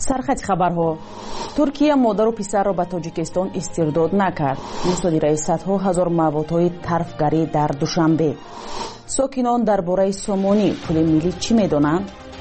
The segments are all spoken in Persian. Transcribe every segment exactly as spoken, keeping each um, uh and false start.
сархати хабарҳо. Туркия модару писарро ба Тоҷикистон истирдод накард. мусодираи садҳо ҳазор маводҳои тарфгарӣ дар Душанбе. сокинон дар бораи Сомонӣ пули миллӣ чӣ медонанд?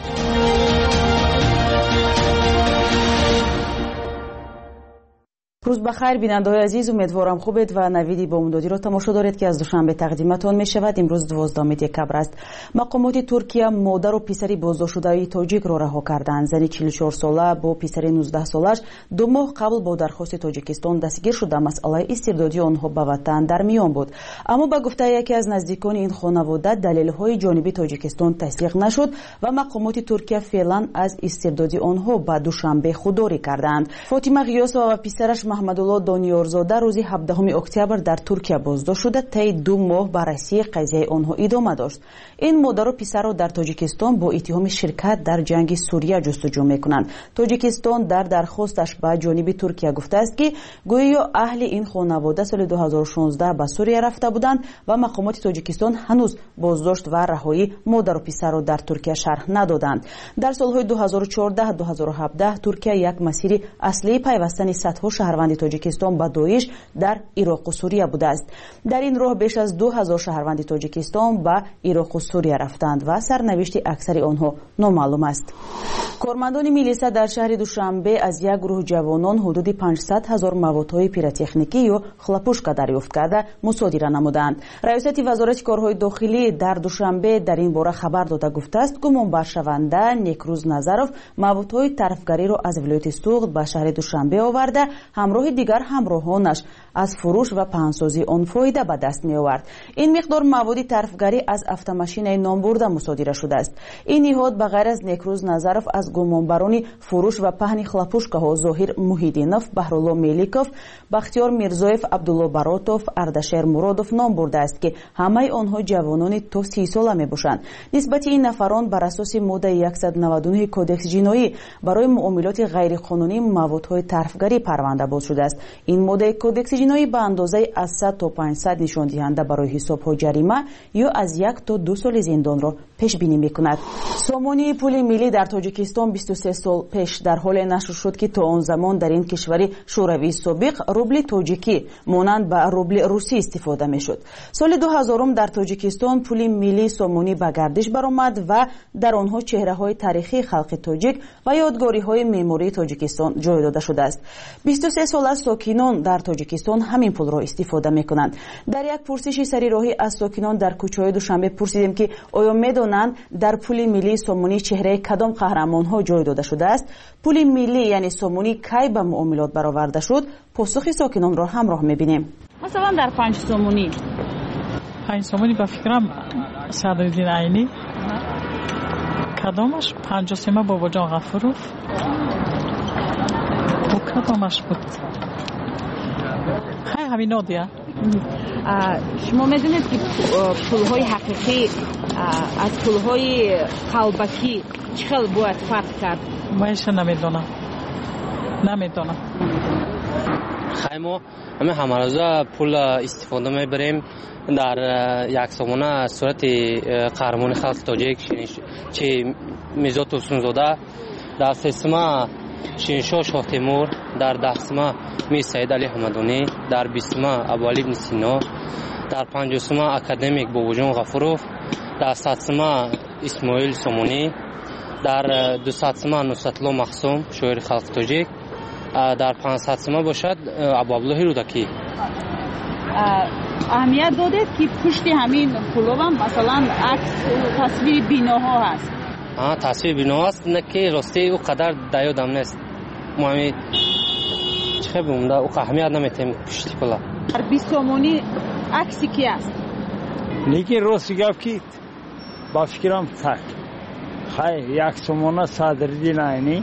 рӯз бахайр бинандаҳои азиз, умедворам хубед ва навиди бомдодиро тамошо доред ки аз Душанбе тақдиматон мешавад. имрӯз дувоздахуми декабр аст. мақомоти Туркия модару писари боздоштшудаи тоҷикро раҳо карданд. зани чилу чор сола бо писари нуздаҳ солаш ду моҳ қабл бо дархости Тоҷикистон дастгир шуда масъалаи истирдоди онҳо ба ватан дар миён буд. аммо ба гуфтаи яке аз наздикони ин хонавода далелҳои ҷониби Тоҷикистон тасдиқ нашуд ва мақомоти Туркия феълан аз истирдоди онҳо ба Душанбе худдорӣ карданд. Фотима Ғиёсова ва писараш Маҳмадулло Дониёрзода рӯзи ҳабдаҳуми октябр дар Туркия боздошт шуда таи ду моҳ баррасии қазияи онҳо идома дошт. ин модару писарро дар Тоҷикистон бо иттиҳоми ширкат дар ҷанги Сурия ҷустуҷӯ мекунанд. Тоҷикистон дар дархосташ ба ҷониби Туркия гуфтааст ки гӯё аҳли ин хонавода соли ду ҳазору шонздаҳ ба Сурия рафта буданд ва мақомоти Тоҷикистон ҳанӯз боздошт ва раҳои модару писарро дар Туркия шарҳ надоданд. дар солҳои ду ҳазору чордаҳ ду ҳазору ҳабдаҳ Туркия як масири аслии пайвастани садҳо шаҳрванди Тоҷикистон ба Доиш дар Ироқу Сурия будааст. дар ин роҳ беш аз ду ҳазор шаҳрванди Тоҷикистон ба Ироқу Сурия рафтанд ва сарнавишти аксари онҳо номаълум аст. кормандони милиса дар шаҳри Душанбе аз як гурӯҳ ҷавонон ҳудуди панҷсад ҳазор маводҳои пиротехникӣ ё хлопушка дарёфт карда мусодира намуданд. раёсати вазорати корҳои дохилӣ дар Душанбе дар ин бора хабар дода гуфтааст гумонбаршаванда Некрӯз Назаров маводҳои тарфгариро аз вилояти Суғд ба шаҳри Душанбе оварда ҳамроҳи дигар ҳамроҳонаш аз фурӯш ва паҳнсозии он фоида ба даст меовард. ин миқдор маводи тарфгарӣ аз автомашинаи номбурда мусодира шудааст. ин ниҳод ба ғайр аз Некрӯз Назаров аз гумонбарони фурӯш ва паҳни хлопушкаҳо Зоҳир Муҳиддинов, Баҳрулло Меликов, Бахтиёр Мирзоев, Абдулло Баротов, Ардашер Муродов ном бурдааст ки ҳамаи онҳо ҷавонони то си сола мебошанд. нисбати ин нафарон бар асоси моддаи яксад наваду нӯҳ кодекси ҷиноӣ барои муомилоти ғайриқонунӣ маводҳои тарфгарӣ парванда боз шудааст. ин моддаи кодекси ҷиноӣ ба андозаи аз сад то панҷсад нишондиҳанда барои ҳисобҳо ҷарима ё аз як то ду соли зиндонро пешбинӣ мекунад. сомонии пули миллӣ дар Тоҷикистон бисту се сол пеш дар ҳоле нашр шуд ки то он замон дар ин кишвари шӯравии собиқ рубли тоҷикӣ монанд ба рубли русӣ истифода мешуд. соли ду ҳазорум дар Тоҷикистон пули миллии сомонӣ ба гардиш баромад ва дар онҳо чеҳраҳои таърихии халқи тоҷик ва ёдгориҳои меъмории Тоҷикистон ҷой дода шудааст. бисту се сола сокинон дар Тоҷикистон ҳамин пулро истифода мекунанд. дар як пурсиши сарироҳӣ аз сокинон дар кӯчаҳои Душанбе пурсидем ки оё медонанд дар пули миллии сомонӣ чеҳраи кадом қаҳрамонҳо ҷой дода шудааст? пули миллӣ яъне сомонӣ кай ба муомилот бароварда шуд? посухи сокинонро ҳамроҳ мебинем. масалан дар панҷ сомонӣ панҷ сомонӣ ба фикрам Садриддин Айнӣ, кадомаш панҷосема Бобоҷон Ғафуров, бо кадомаш буд хай ҳамин одия. шумо медонед ки пулҳои ҳақиқӣ аз пулҳои қалбакӣ чӣ хел бояд фарқ кард? маиша намедонам намедонам хай мо ҳамин ҳамарӯза пул истифода мебарем дар яксомона сурати қаҳрамони халқи тоҷик чи Мирзо Турсунзода, дар сесима Шиншоҳ Шоҳтемур, дар даҳсима Мир Саид Али Ҳамадонӣ, дар бистума Абуалӣ ибн Сино, дар панҷосума академик Бобоҷон Ғафуров, дар садсима Исмоил Сомонӣ, дар дусадсима Нусратло Махсум шоири халқи тоҷик, дар панҷсадсима бошад Абу Абдуллоҳи Рӯдакӣ. аҳамият додед ки пушти ҳамин пулҳо масалан акс тасвири биноҳо ҳаст? ҳа тасвири бино ҳаст, не ки рости ӯ қадар дар ёдам нест. мо ҳами чӣ хел бумда ӯ аҳамият наметем пушти пула. дар бист сомонӣ акси ки аст? лекин рости гап ки ба фикрам так хай як сомона Садриддин Айнӣ,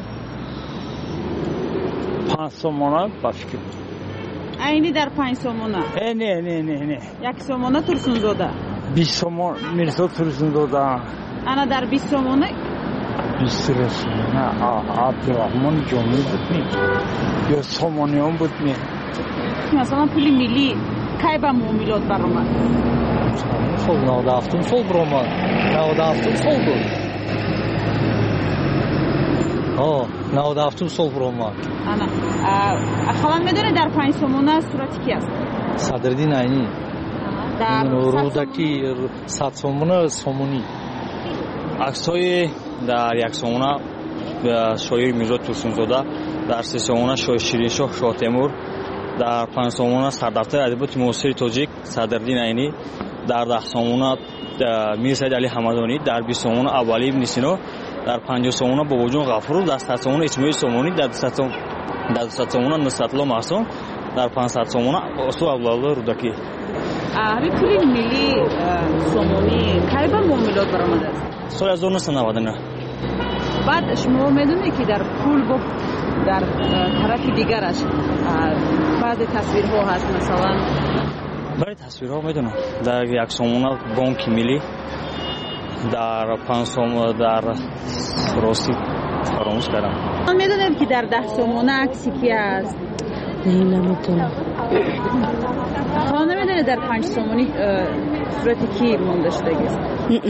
панҷ сомона ба фикрам Айнӣ дар панҷ сомона. Э не не не не. Як сомона Турсунзода. бист сомон Мирзо Турсунзода. Ана дар бист сомона. бист сомона Абдурахмон Ҷомӣ буд ми. Ё сомониён буд ми. Масалан пули миллӣ кай ба муомилот баромад? сол наводу ҳафтум сол баромад. наводу ҳафтум сол буд. ها نود و هفت سال برآمد. انا خواهم میدونه در پنج سومونه صورت کی است؟ صدرالدین عینی. در رودکی صد سومونه سومونی. عکس‌های در یک سومونه شاعر میرزا توسن‌زاده، در سه سومونه شاعر شیرین‌شاه شاه تیمور، در پنج سومونه سردفتر ادبیات معاصر تاجیک صدرالدین عینی، در ده سومونه میر سید علی حمدانی، در بیست سومونه ابوعلی ابن سینا، در پنجاه سومونه باباجان غفور، در صد سومونه اسماعیل سومانی، در صد سومونه نصرت الله محسن، در پانصد سومونه اسو عبدالله رودکی. همین پول ملی سومانی کی به معاملات برآمده است؟ سال هزار و نهصد و نود و نه. بعد شما میدونید که در پول با در طرف دیگرش بعضی تصویرها هست، مثلا برای تصویرها میدونم در یک سومونه بانک ملی، در پنج سومونه در راستی فراموش کردم. میدونید که در ده سومونه عکسی کی هست؟ نه نمیدونم. شما نمیدونید در پنج سومونی صورت کی مونده شده است؟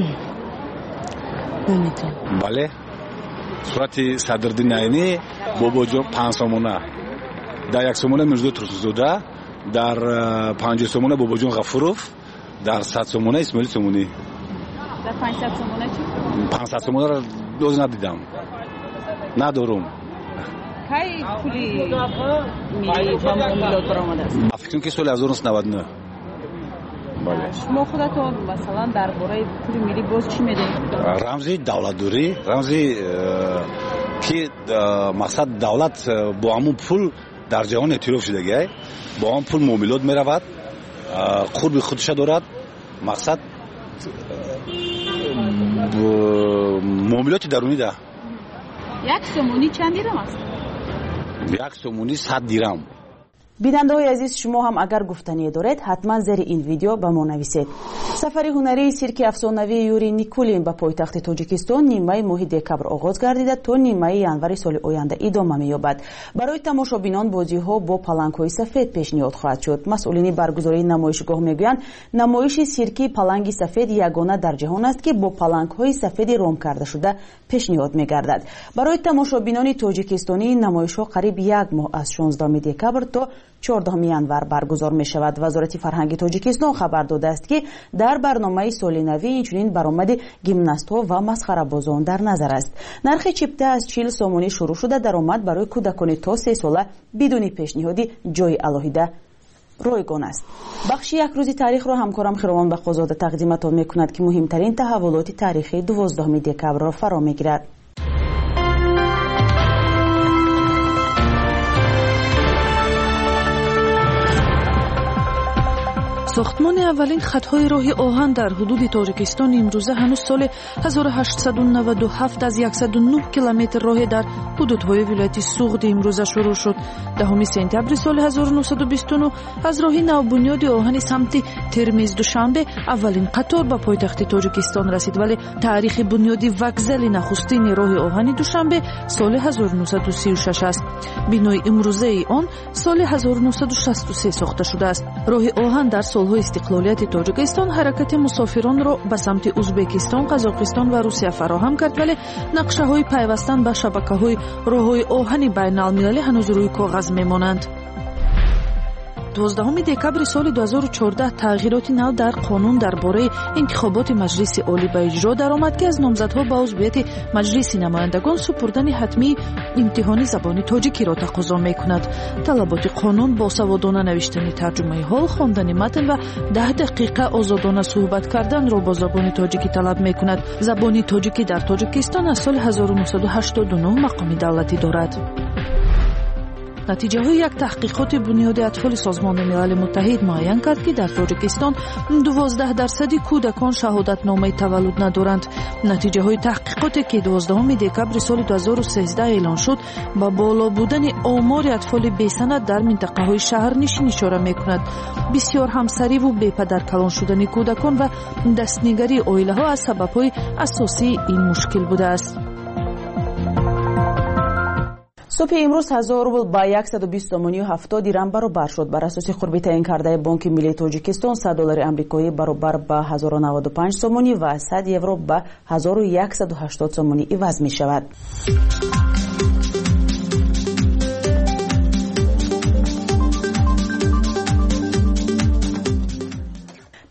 نمیدونم. بله صورت صدرالدین عینی باباجان پنج سومونه، در یک سومونه میرزا توسن‌زاده، در پنج سومونه باباجان غفوروف، در صد سومونه اسماعیل سومانی. در پانصد سومونه چی؟ پانصد سومونه را دوز ندیدم، ندارم. کی پولی ملی با معاملات برآمده است؟ فکر کنم که سال هزار و نهصد و نود و نه. بله. شما خودتون مثلا درباره پول ملی باز چی میدونید؟ رمزی دولتداری، رمزی که مقصد دولت با همون پول در جهان اعتراف شده، با همون پول معاملات میرود، قرب خودش دارد. مقصد معاملات درونی ده. یک سومونی چند دیرم است؟ یک سومونی صد دیرم. بیننده های عزیز، شما هم اگر گفتنی دارید حتما زیر این ویدیو به ما نویسید. سفر هنری سیرک افسانوی یوری نیکولین به پایتخت تاجیکستان نیمه ماه دکبر آغاز گردیده تا نیمه ینور سال آینده ادامه می‌یابد. برای تماشابینان بازی‌ها با پلنگ‌های سفید پیشنهاد خواهد شد. مسئولین برگزاری نمایشگاه میگویند نمایش سیرکی پلنگ سفید یگانه در جهان است که با پلنگ‌های سفید رام کرده شده پیشنهاد می‌گردد. برای تماشابینان تاجیکستانی نمایش‌ها قریب یک ماه از شانزدهم دکبر تا چهاردهم ینور برگزار می شود. وزارت فرهنگ تاجیکستان خبر داده است که در برنامه سال نوی اینچنین برآمد گیمناست‌ها و مسخره‌بازان در نظر است. نرخ چیپته از چهل سومانی شروع شده درآمد برای کودکان تا سه ساله بدون پیشنهادی جای علاهیده رایگان است. بخش یک روزی تاریخ را همکارم خیروان بخش‌زاده تقدیمتان می‌کند که مهمترین تحولات تاریخی دوازدهم دکبر را فرا می‌گیرد. ساختمان اولین خطهای راه آهن در حدود تاجیکستان امروزه هنوز سال هزار و هشتصد و نود و هفت از صد و نه کیلومتر راه در حدودهای ولایت سوغد امروزه شروع شد. دهم سپتامبر سال هزار و نهصد و بیست و نه از راه نوبنیاد آهن سمت ترمیز دوشنبه اولین قطار به پایتخت تاجیکستان رسید، ولی تاریخ بنیاد وکزل نخستین راه آهن دوشنبه سال هزار و نهصد و سی و شش است. بنای امروزه آن سال هزار و نهصد و شصت و سه ساخته شده است. راه آهن در سالهای استقلالیت تاجیکستان حرکت مسافران را به سمت ازبکستان، قزاقستان و روسیه فراهم کرد، ولی نقشه‌های پیوستن به شبکه‌های راه‌های آهن بین‌المللی هنوز روی کاغذ می‌مانند. دوازدهم دکبر سال دو هزار و چهارده تغییرات نو در قانون درباره انتخابات مجلس عالی به اجرا درآمد که از نامزدها به عضویت مجلس نمایندگان سپردن حتمی امتحان زبان تاجیکی را تقاضا می‌کند. طلبات قانون با سوادانه نوشتن ترجمه حال، خواندن متن و ده دقیقه آزادانه صحبت کردن را با زبان تاجیکی طلب می‌کند. زبان تاجیکی در تاجیکستان از سال هزار و نهصد و هشتاد و نه مقام دولتی دارد. نتیجه های یک تحقیقات بنیاد اطفال سازمان ملل متحد معین کرد که در تاجیکستان دوازده درصد کودکان شهادت نامه تولد ندارند. نتیجه های تحقیقاتی که دوازدهم دکبر سال دو هزار و سیزده اعلان شد با بالا بودن آمار اطفال بی سند در منطقه های شهرنشین اشاره می کند. بسیار همسری و بی پدر کلان شدن کودکان و دستنگری عائله ها از سبب های اساسی این مشکل بوده است. صبح امروز هزار روبل با صد و بیست سومانی و هفتاد دیرم برابر شد. بر اساس خربی تعیین کرده بانک ملی تاجیکستان صد دلار آمریکایی برابر با هزار و نود و پنج سومانی و صد یورو با هزار و صد و هشتاد سومانی عوض می شود.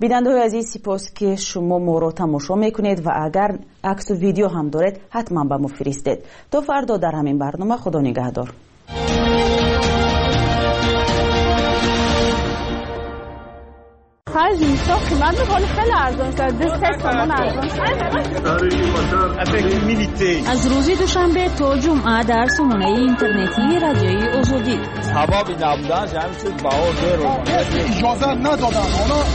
بیننده‌های عزیز، سپاس که شما ما را تماشا میکنید و اگر عکس و ویدیو هم دارید حتما به ما فرستید. تا فردا در همین برنامه. خدا نگهدار. خرج میشه قیمت میکنه خیلی ارزان شد. دو سه تومن ارزان شد. از روز دوشنبه تا جمعه در سامانه اینترنتی رادیوی آزادی. هوا بی نبودن جمع شد بهار زیر اجازه ندادن.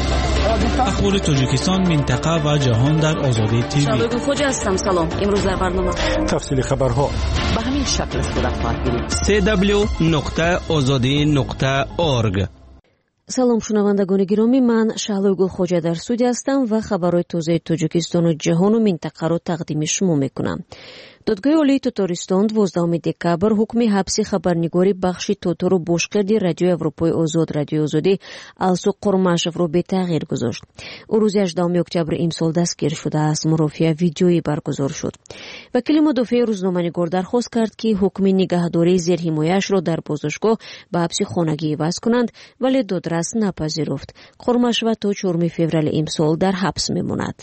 اخبار تاجیکستان، منطقه و جهان در آزادی تیوی. شبگیر خوج هستم. سلام. امروز در برنامه تفصیل خبرها به همین شکل صورت خواهد گرفت. سه دبلیو نقطه آزادی نقطه اورگ. سلام شنوندگان گرامی، من شهلوی گلخوجه در استودیو هستم و خبرهای تازه تاجیکستان و جهان و منطقه را تقدیم شما میکنم. دادگاه عالی تاتارستان دوازدهم دکبر حکم حبس خبرنگاری بخش تاتار و باشکردی رادیو اروپای آزاد رادیو آزادی السو قرماشف را به تغییر گذاشت. او روز هجدهم اکتبر امسال دستگیر شده است. مرافعه ویدیویی برگزار شد. وکیل مدافع روزنامه‌نگار درخواست کرد که حکم نگهداری زیر حمایه‌اش را در بازداشتگاه به حبس خانگی عوض کنند، ولی دادرس نپذیرفت. قرماشف تا چهارم فوریه امسال در حبس میماند.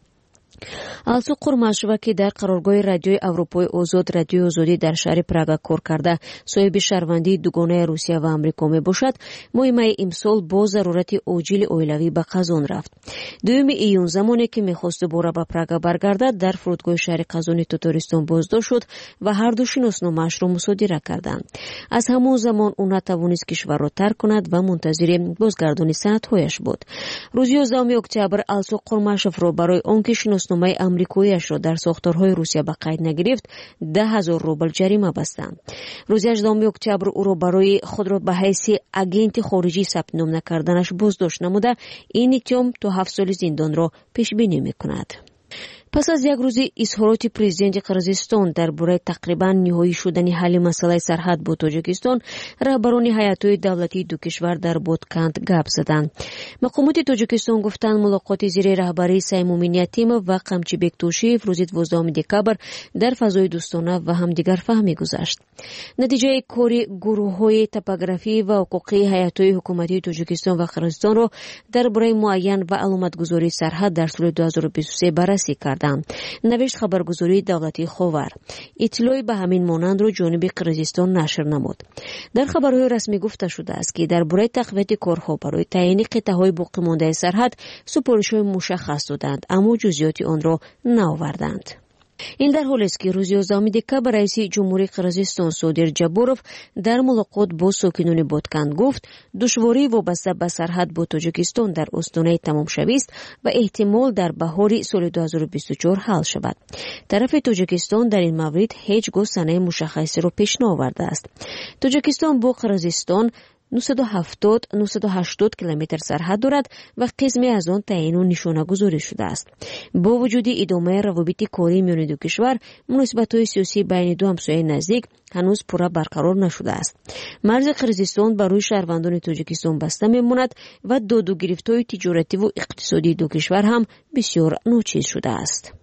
السو قرماشوا که در قرارگاه رادیوی اروپای آزاد رادیو آزادی در شهر پراگا کار کرده صاحب شهروندی دوگانه روسیه و آمریکا می باشد، ماه امسال با ضرورت عاجل اویلوی به قزان رفت. دوم ایون زمانی که میخواست باره به پراگا برگردد در فرودگاه شهر قزان تاتارستان بازداشت شد و هر دو شناسنامه‌اش را مصادره کردند. از همون زمان او نتوانست کشور را ترک کند و منتظر بازگردانی سندهایش بود. روز یازدهم اکتبر السو قرماشف را برای آنکه شناسنامه امریکایی‌اش را در ساختارهای روسیه به قید نگرفت ده هزار روبل جریمه بستند. روز هجدهم اکتبر او را برای خود را به حیث اگنت خارجی ثبت نام نکردنش بازداشت نموده این اتهام تا هفت سال زندان را پیش بینی می‌کند. پس از یک روز اظهارات پرزیدنت قرقیزستان درباره تقریبا نهایی شدن حل مسئله سرحد با تاجیکستان، رهبران هیئت‌های دولتی دو کشور در بودکند گپ زدند. مقامات تاجیکستان گفتند ملاقات زیر رهبری سیمومین یتیموف و قمچی بکتوشیف روز دوازدهم دکبر در فضای دوستانه و همدیگر فهمی گذشت. نتیجه کار گروه‌های توپوگرافی و حقوقی هیئت‌های حکومتی تاجیکستان و قرقیزستان را درباره معین و علامتگذاری سرحد در سال دو هزار و بیست و سه بررسی کرد. نوشت خبرگزاری دولتی خاور. اطلاعی به همین مانند را جانب قرقیزستان نشر نمود. در خبرهای رسمی گفته شده است که درباره تقویت کارها برای تعیین قطعه‌های باقی مانده سرحد سفارش‌های مشخص دادند، اما جزئیات آن را نآوردند. این در حالی است که روز یازدهم دکبر رئیس جمهوری قرقیزستان صادر جابوروف در ملاقات با ساکنان بودکند گفت دشواری وابسته به سرحد با تاجیکستان در استانه تمام شوی است و احتمال در بهار سال دو هزار و بیست و چهار حل شود. طرف تاجیکستان در این مورد هیچ گونه مشخصی را پیش نآورده است. تاجیکستان با قرقیزستان نهصد و هفتاد تا نهصد و هشتاد کیلومتر سرحد دارد و قسمی از آن تعیین و نشانه گذاری شده است. با وجود ادامه روابط کاری میان دو کشور، مناسبت‌های سیاسی بین دو همسایه نزدیک هنوز پورا برقرار نشده است. مرز قرقیزستان برای شهروندان تاجیکستان بسته میماند و داد و گرفت‌های تجارتی و اقتصادی دو کشور هم بسیار ناچیز شده است.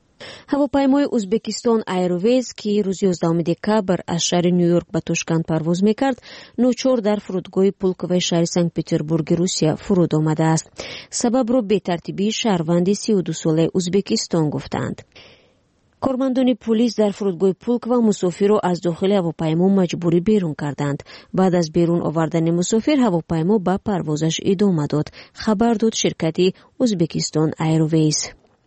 هواپیمای ازبکستان ایرویز که روز یازدهم دکبر از شهر نیویورک به تاشکند پرواز میکرد، ناچار در فرودگاه پولکوی شهر سنت پترزبورگ روسیه فرود آمده است. سبب را به ترتیبی شهروند سی و دو ساله ازبکستان گفتند. کارمندان پلیس در فرودگاه پولک و مسافر را از داخل هواپیما مجبوری بیرون کردند. بعد از بیرون آوردن مسافر، هواپیما به پروازش ادامه داد. خبر داد شرکت ازبکستان ایرویز.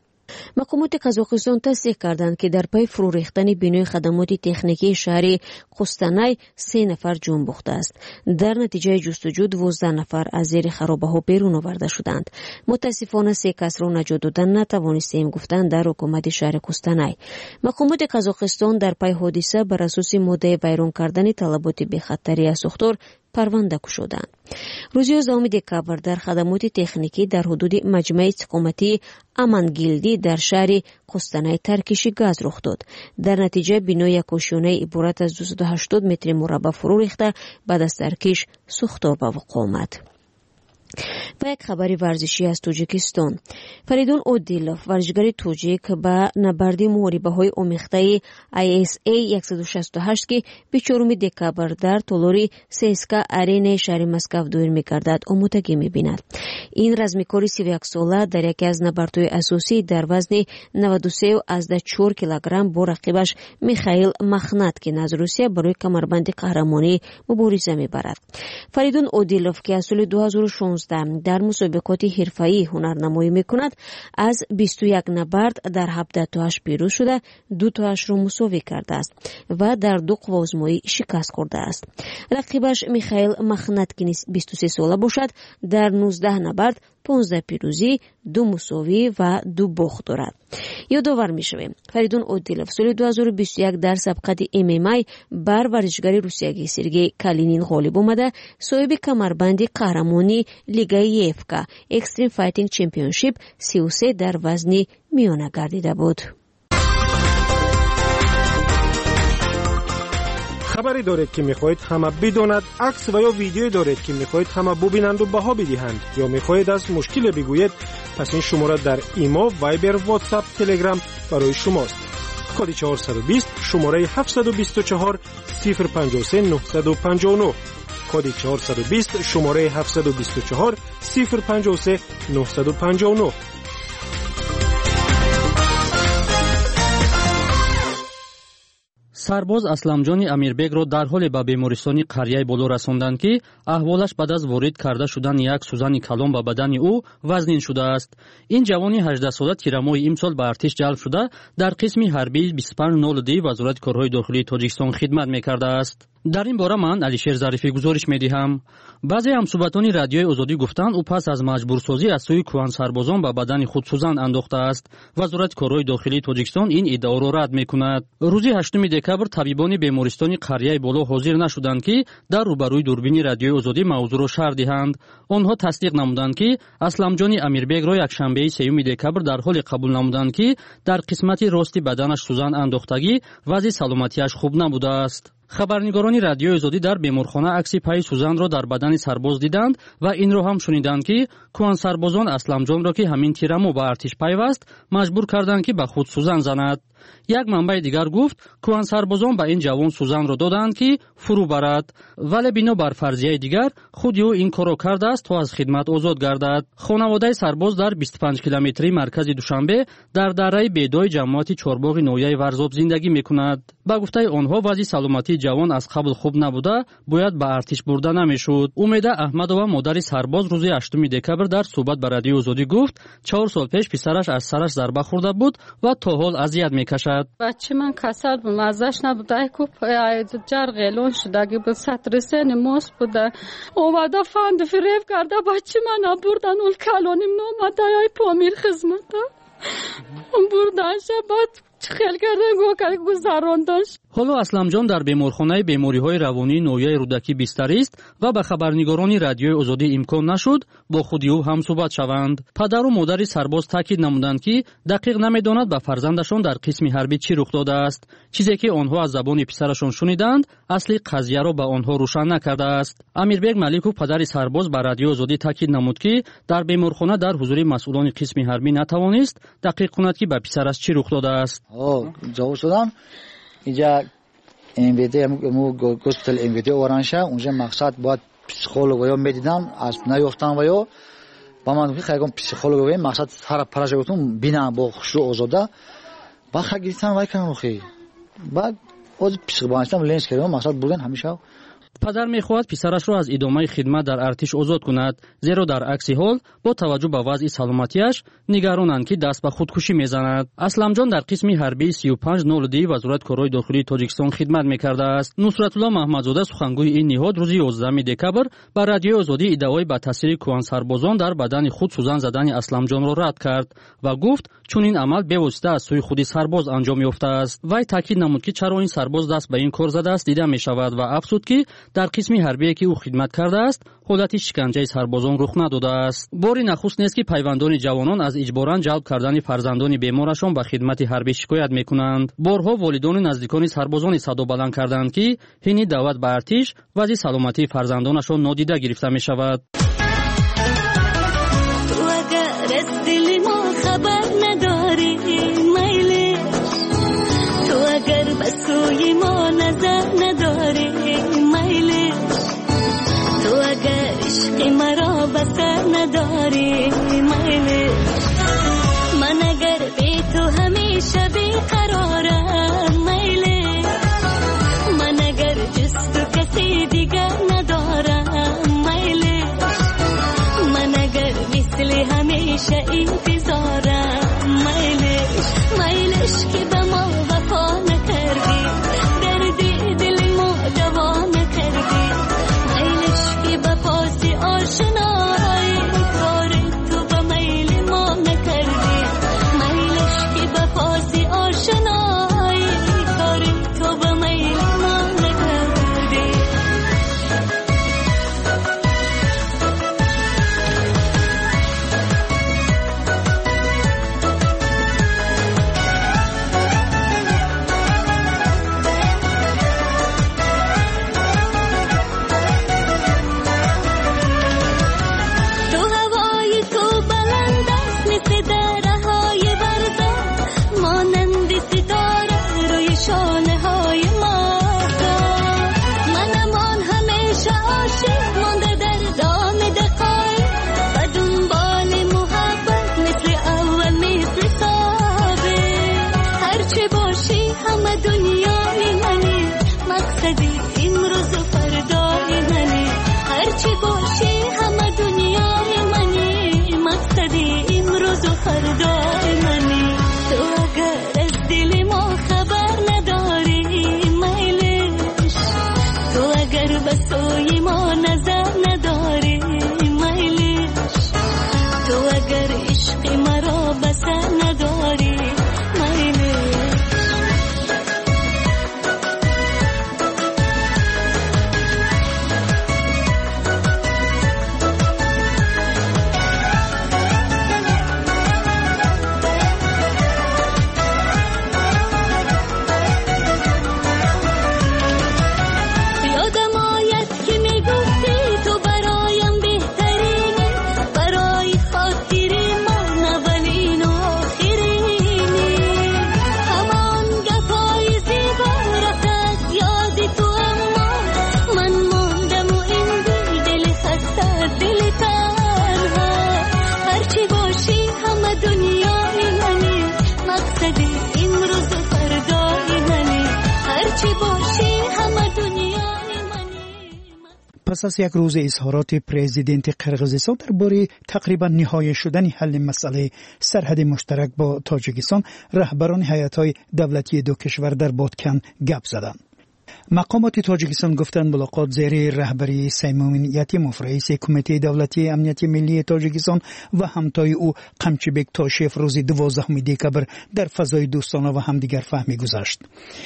مقامات قزاقستان تصدیق کردند که در پی فرو ریختن بینای خدمات تکنیکی شهر قوستانای سه نفر جان باخته است. در نتیجه جستجو دوازده نفر از زیر خرابه‌ها بیرون آورده شدند. متاسفانه سه کس را نجات دادن نتوانستیم، گفتند در حکومت شهر قوستانای. مقامات قزاقستان در پی حادثه بر اساس ماده ویران کردن طلبات بی‌خطری از ساختار پرونده گشودند. روز یازدهم دکبر در خدمات تکنیکی در حدود مجمع استقامتی امانگیلدی در شهر قوستانای ترکشی گاز رخ داد. در نتیجه بینای کاشیانه عبارت از دویست و هشتاد متر مربع فرو ریخته بعد از ترکش سوختار به وقوع آمد. و یک خبر ورزشی از توجیکستان. فریدون اودیلوف ورزشگر توجیک به نبرد محاربه‌های آمیخته آی اس ای صد و شصت و هشت که بیچهارم دکامبر در تالاری سیسکا آرین شهر مسکو دایر می‌گردد آمادگی می‌بیند. این رزمکار سی و یک ساله در یکی از نبردهای اساسی در وزن نود و سه و چهار کیلوگرم با رقیبش میخائیل مخناتکین از روسیه برای کمربند قهرمانی مبارزه می‌برد. فریدون اودیلوف که از سال دو هزار و شانزده در مسابقات حرفه‌ای هنرنمایی می‌کند از بیست و یک نبرد در هفده تاش پیروز شده، دو تاش را مساوی کرده است و در دو قوازمایی شکست خورده است. رقیبش میخائیل مخناتکین بیست و سه ساله باشد، در نوزده نبرد پانزده پیروزی، دو مساوی و دو باخت دارد. یادآور می‌شویم فریدون اودیلوف سال دو هزار و بیست و یک در سبقت ام ام ای بر ورزشگر روسیایی سرگئی کالینین غالب آمده، صاحب کمربند قهرمانی لیگای یفکا اکستریم فایتینگ چمپیونشیپ سی و سه در وزن میانه گردیده بود. خبری دارید که میخواهید همه بداند، عکس و یا ویدیویی دارید که میخواهید همه ببینند و بها بدهند، یا میخواهید از مشکل بگویید، پس این شماره در ایما، وایبر، واتساپ، تلگرام برای شماست. کد چهارصد و بیست شماره هفتصد و بیست و چهار صفر پنجاه و سه نهصد و پنجاه و نه. کد چهارصد و بیست شماره هفتصد و بیست و چهار صفر پنجاه و سه نهصد و پنجاه و نه. сарбоз асламҷони амирбегро дар ҳоле ба бемористони қарияи боло расонданд ки аҳволаш баъд аз ворид карда шудани як сӯзани калон ба бадани ӯ вазнин шудааст. ин ҷавони ҳаждаҳ сола тирамоҳи имсол ба артиш ҷалб шуда дар қисми ҳарбии бисту панҷ нолди вазорати корҳои дохилии тоҷикистон хидмат мекардааст. дар ин бора ман алишер зарифӣ гузориш медиҳам. баъзе ҳамсуҳбатони радиои озодӣ гуфтанд ӯ пас аз маҷбурсозӣ аз сӯи кӯҳансарбозон ба бадани худ сӯзан андохтааст. вазорати корҳои дохилии тоҷикистон ин иддаоро рад мекунад. рӯзи ҳаштуми декабр табибони бемористони қарияи боло ҳозир нашуданд ки дар рӯбарӯи дурбини радиои озодӣ мавзӯъро шарҳ диҳанд. онҳо тасдиқ намуданд ки асламҷони амирбегро якшанбеи сеюми декабр дар ҳоле қабул намуданд ки дар қисмати рости баданаш сӯзан андохтагӣ вазъи саломатиаш хуб набудааст. хабарнигорони радиои озодӣ дар беморхона акси пайи сӯзанро дар бадани сарбоз диданд ва инро ҳам шуниданд ки кӯҳансарбозон асламҷонро ки ҳамин тирамо ба артиш пайваст маҷбур карданд ки ба худ сӯзан занад. як манбаи дигар гуфт кӯҳансарбозон ба ин ҷавон сӯзанро доданд ки фурӯ барад, вале бино бар фарзияи дигар худи ӯ ин корро кардааст то аз хидмат озод гардад. хонаводаи сарбоз дар бисту панҷ километрии маркази душанбе дар дарраи бедои ҷамоати чорбоғи ноҳияи варзоб зиндагӣ мекунад. ба гуфтаи онҳо вазъи саломатии ҷавон аз қабл хуб набуда бояд ба артиш бурда намешуд. умеда аҳмадова модари сарбоз рӯзи ҳаштуми декабр дар суҳбат ба радиои озодӣ гуфт чаҳор сол пеш писараш аз сараш зарба хӯрда буд ва то ҳол азият мекашад. بچه من کسل بود مزش نبود ای کوپ جر غیلون شده بود سترسن موس بوده اومده فند فریب کرده بچه من بردن اول کلونیم نامده ای پامیر خزمته بردن شبت خیل کرده گو که گذراندنش. ҳоло асламҷон дар беморхонаи бемориҳои равонии ноҳияи рӯдакӣ бистарист ва ба хабарнигорони радиои озодӣ имкон нашуд бо худи ӯ ҳамсуҳбат шаванд. падару модари сарбоз таъкид намуданд ки дақиқ намедонад ба фарзандашон дар қисми ҳарбӣ чӣ рух додааст. чизе ки онҳо аз забони писарашон шуниданд асли қазияро ба онҳо рӯшан накардааст. амирбег маликов падари сарбоз ба радиои озодӣ таъкид намуд ки дар беморхона дар ҳузури масъулони қисми ҳарбӣ натавонист дақиқ кунад ки ба писараш чӣ рух додааст. ҷавоб шудам اینجا امویدی مو گوسپیتال امویدی اورانشا اونجا مقصد باید پسیکولوگ و یا میدیدن از نیافتن و یا با من خیلی پسیکولوگ و مقصد هر پروژه گفتم بینم با خوشو آزاده با خیلی گفتم وای کنم خیلی بعد از پسیکولوژیستم لنز کردم مقصد بودن همیشه. падар мехоҳад писарашро аз идомаи хидмат дар артиш озод кунад, зеро дар акси ҳол бо таваҷҷӯҳ ба вазъи саломатиаш нигаронанд ки даст ба худкушӣ мезанад. асламҷон дар қисми ҳарбии сию панҷ нолди вазорати корҳои дохилии тоҷикистон хидмат мекардааст. нусратулло маҳмадзода сухангӯи ин ниҳод рӯзи ёздаҳуми декабр ба радиои озодӣ иддаои ба таъсири кӯҳансарбозон дар бадани худ сӯзан задани асламҷонро рад кард ва гуфт чунин амал бевосита аз сӯи худи сарбоз анҷом ёфтааст. вай таъкид намуд ки чаро ин сарбоз даст ба ин кор задааст дида мешавад ва афзуд ки дар қисми ҳарбие ки ӯ хидмат кардааст ҳолати шиканҷаи сарбозон рух надодааст. бори нахуст нест ки пайвандони ҷавонон аз иҷборан ҷалб кардани фарзандони беморашон ба хидмати ҳарбӣ шикоят мекунанд. борҳо волидони наздикони сарбозони садо баланд карданд ки ҳини даъват ба артиш вазъи саломатии фарзандонашон нодида гирифта мешавад. سوی ما نظر نداری میل تو اگر عشق مرا بسر نداری میل من اگر بی تو همیشه بیقرارم میل من اگر جز تو کسی دیگر ندارم میل من اگر مثل همیشه انتظارم میلش میلش که به ما وفا نکردی دردی دل ما دوا نکردی میلش که به پاس آشنایی کار تو به میل ما نکردی میلش که به پاس آشنایی کار تو به میل ما نکردی پس از یک روز اظهارات پرزیدنت قرقیزستان درباره تقریبا نهایی شدن حل مسئله سرحد مشترک با تاجیکستان، رهبران هیئت‌های دولتی دو کشور در بادکن گپ زدند. مقامات تاجیکستان گفتند ملاقات زیر رهبری سیمون یتیموف رئیس کمیته دولتی امنیت ملی تاجیکستان و همتای او قمچیبک تاشیف روز دوازدهم دکبر در فضای دوستانه و همدیگر فهمی گذشت.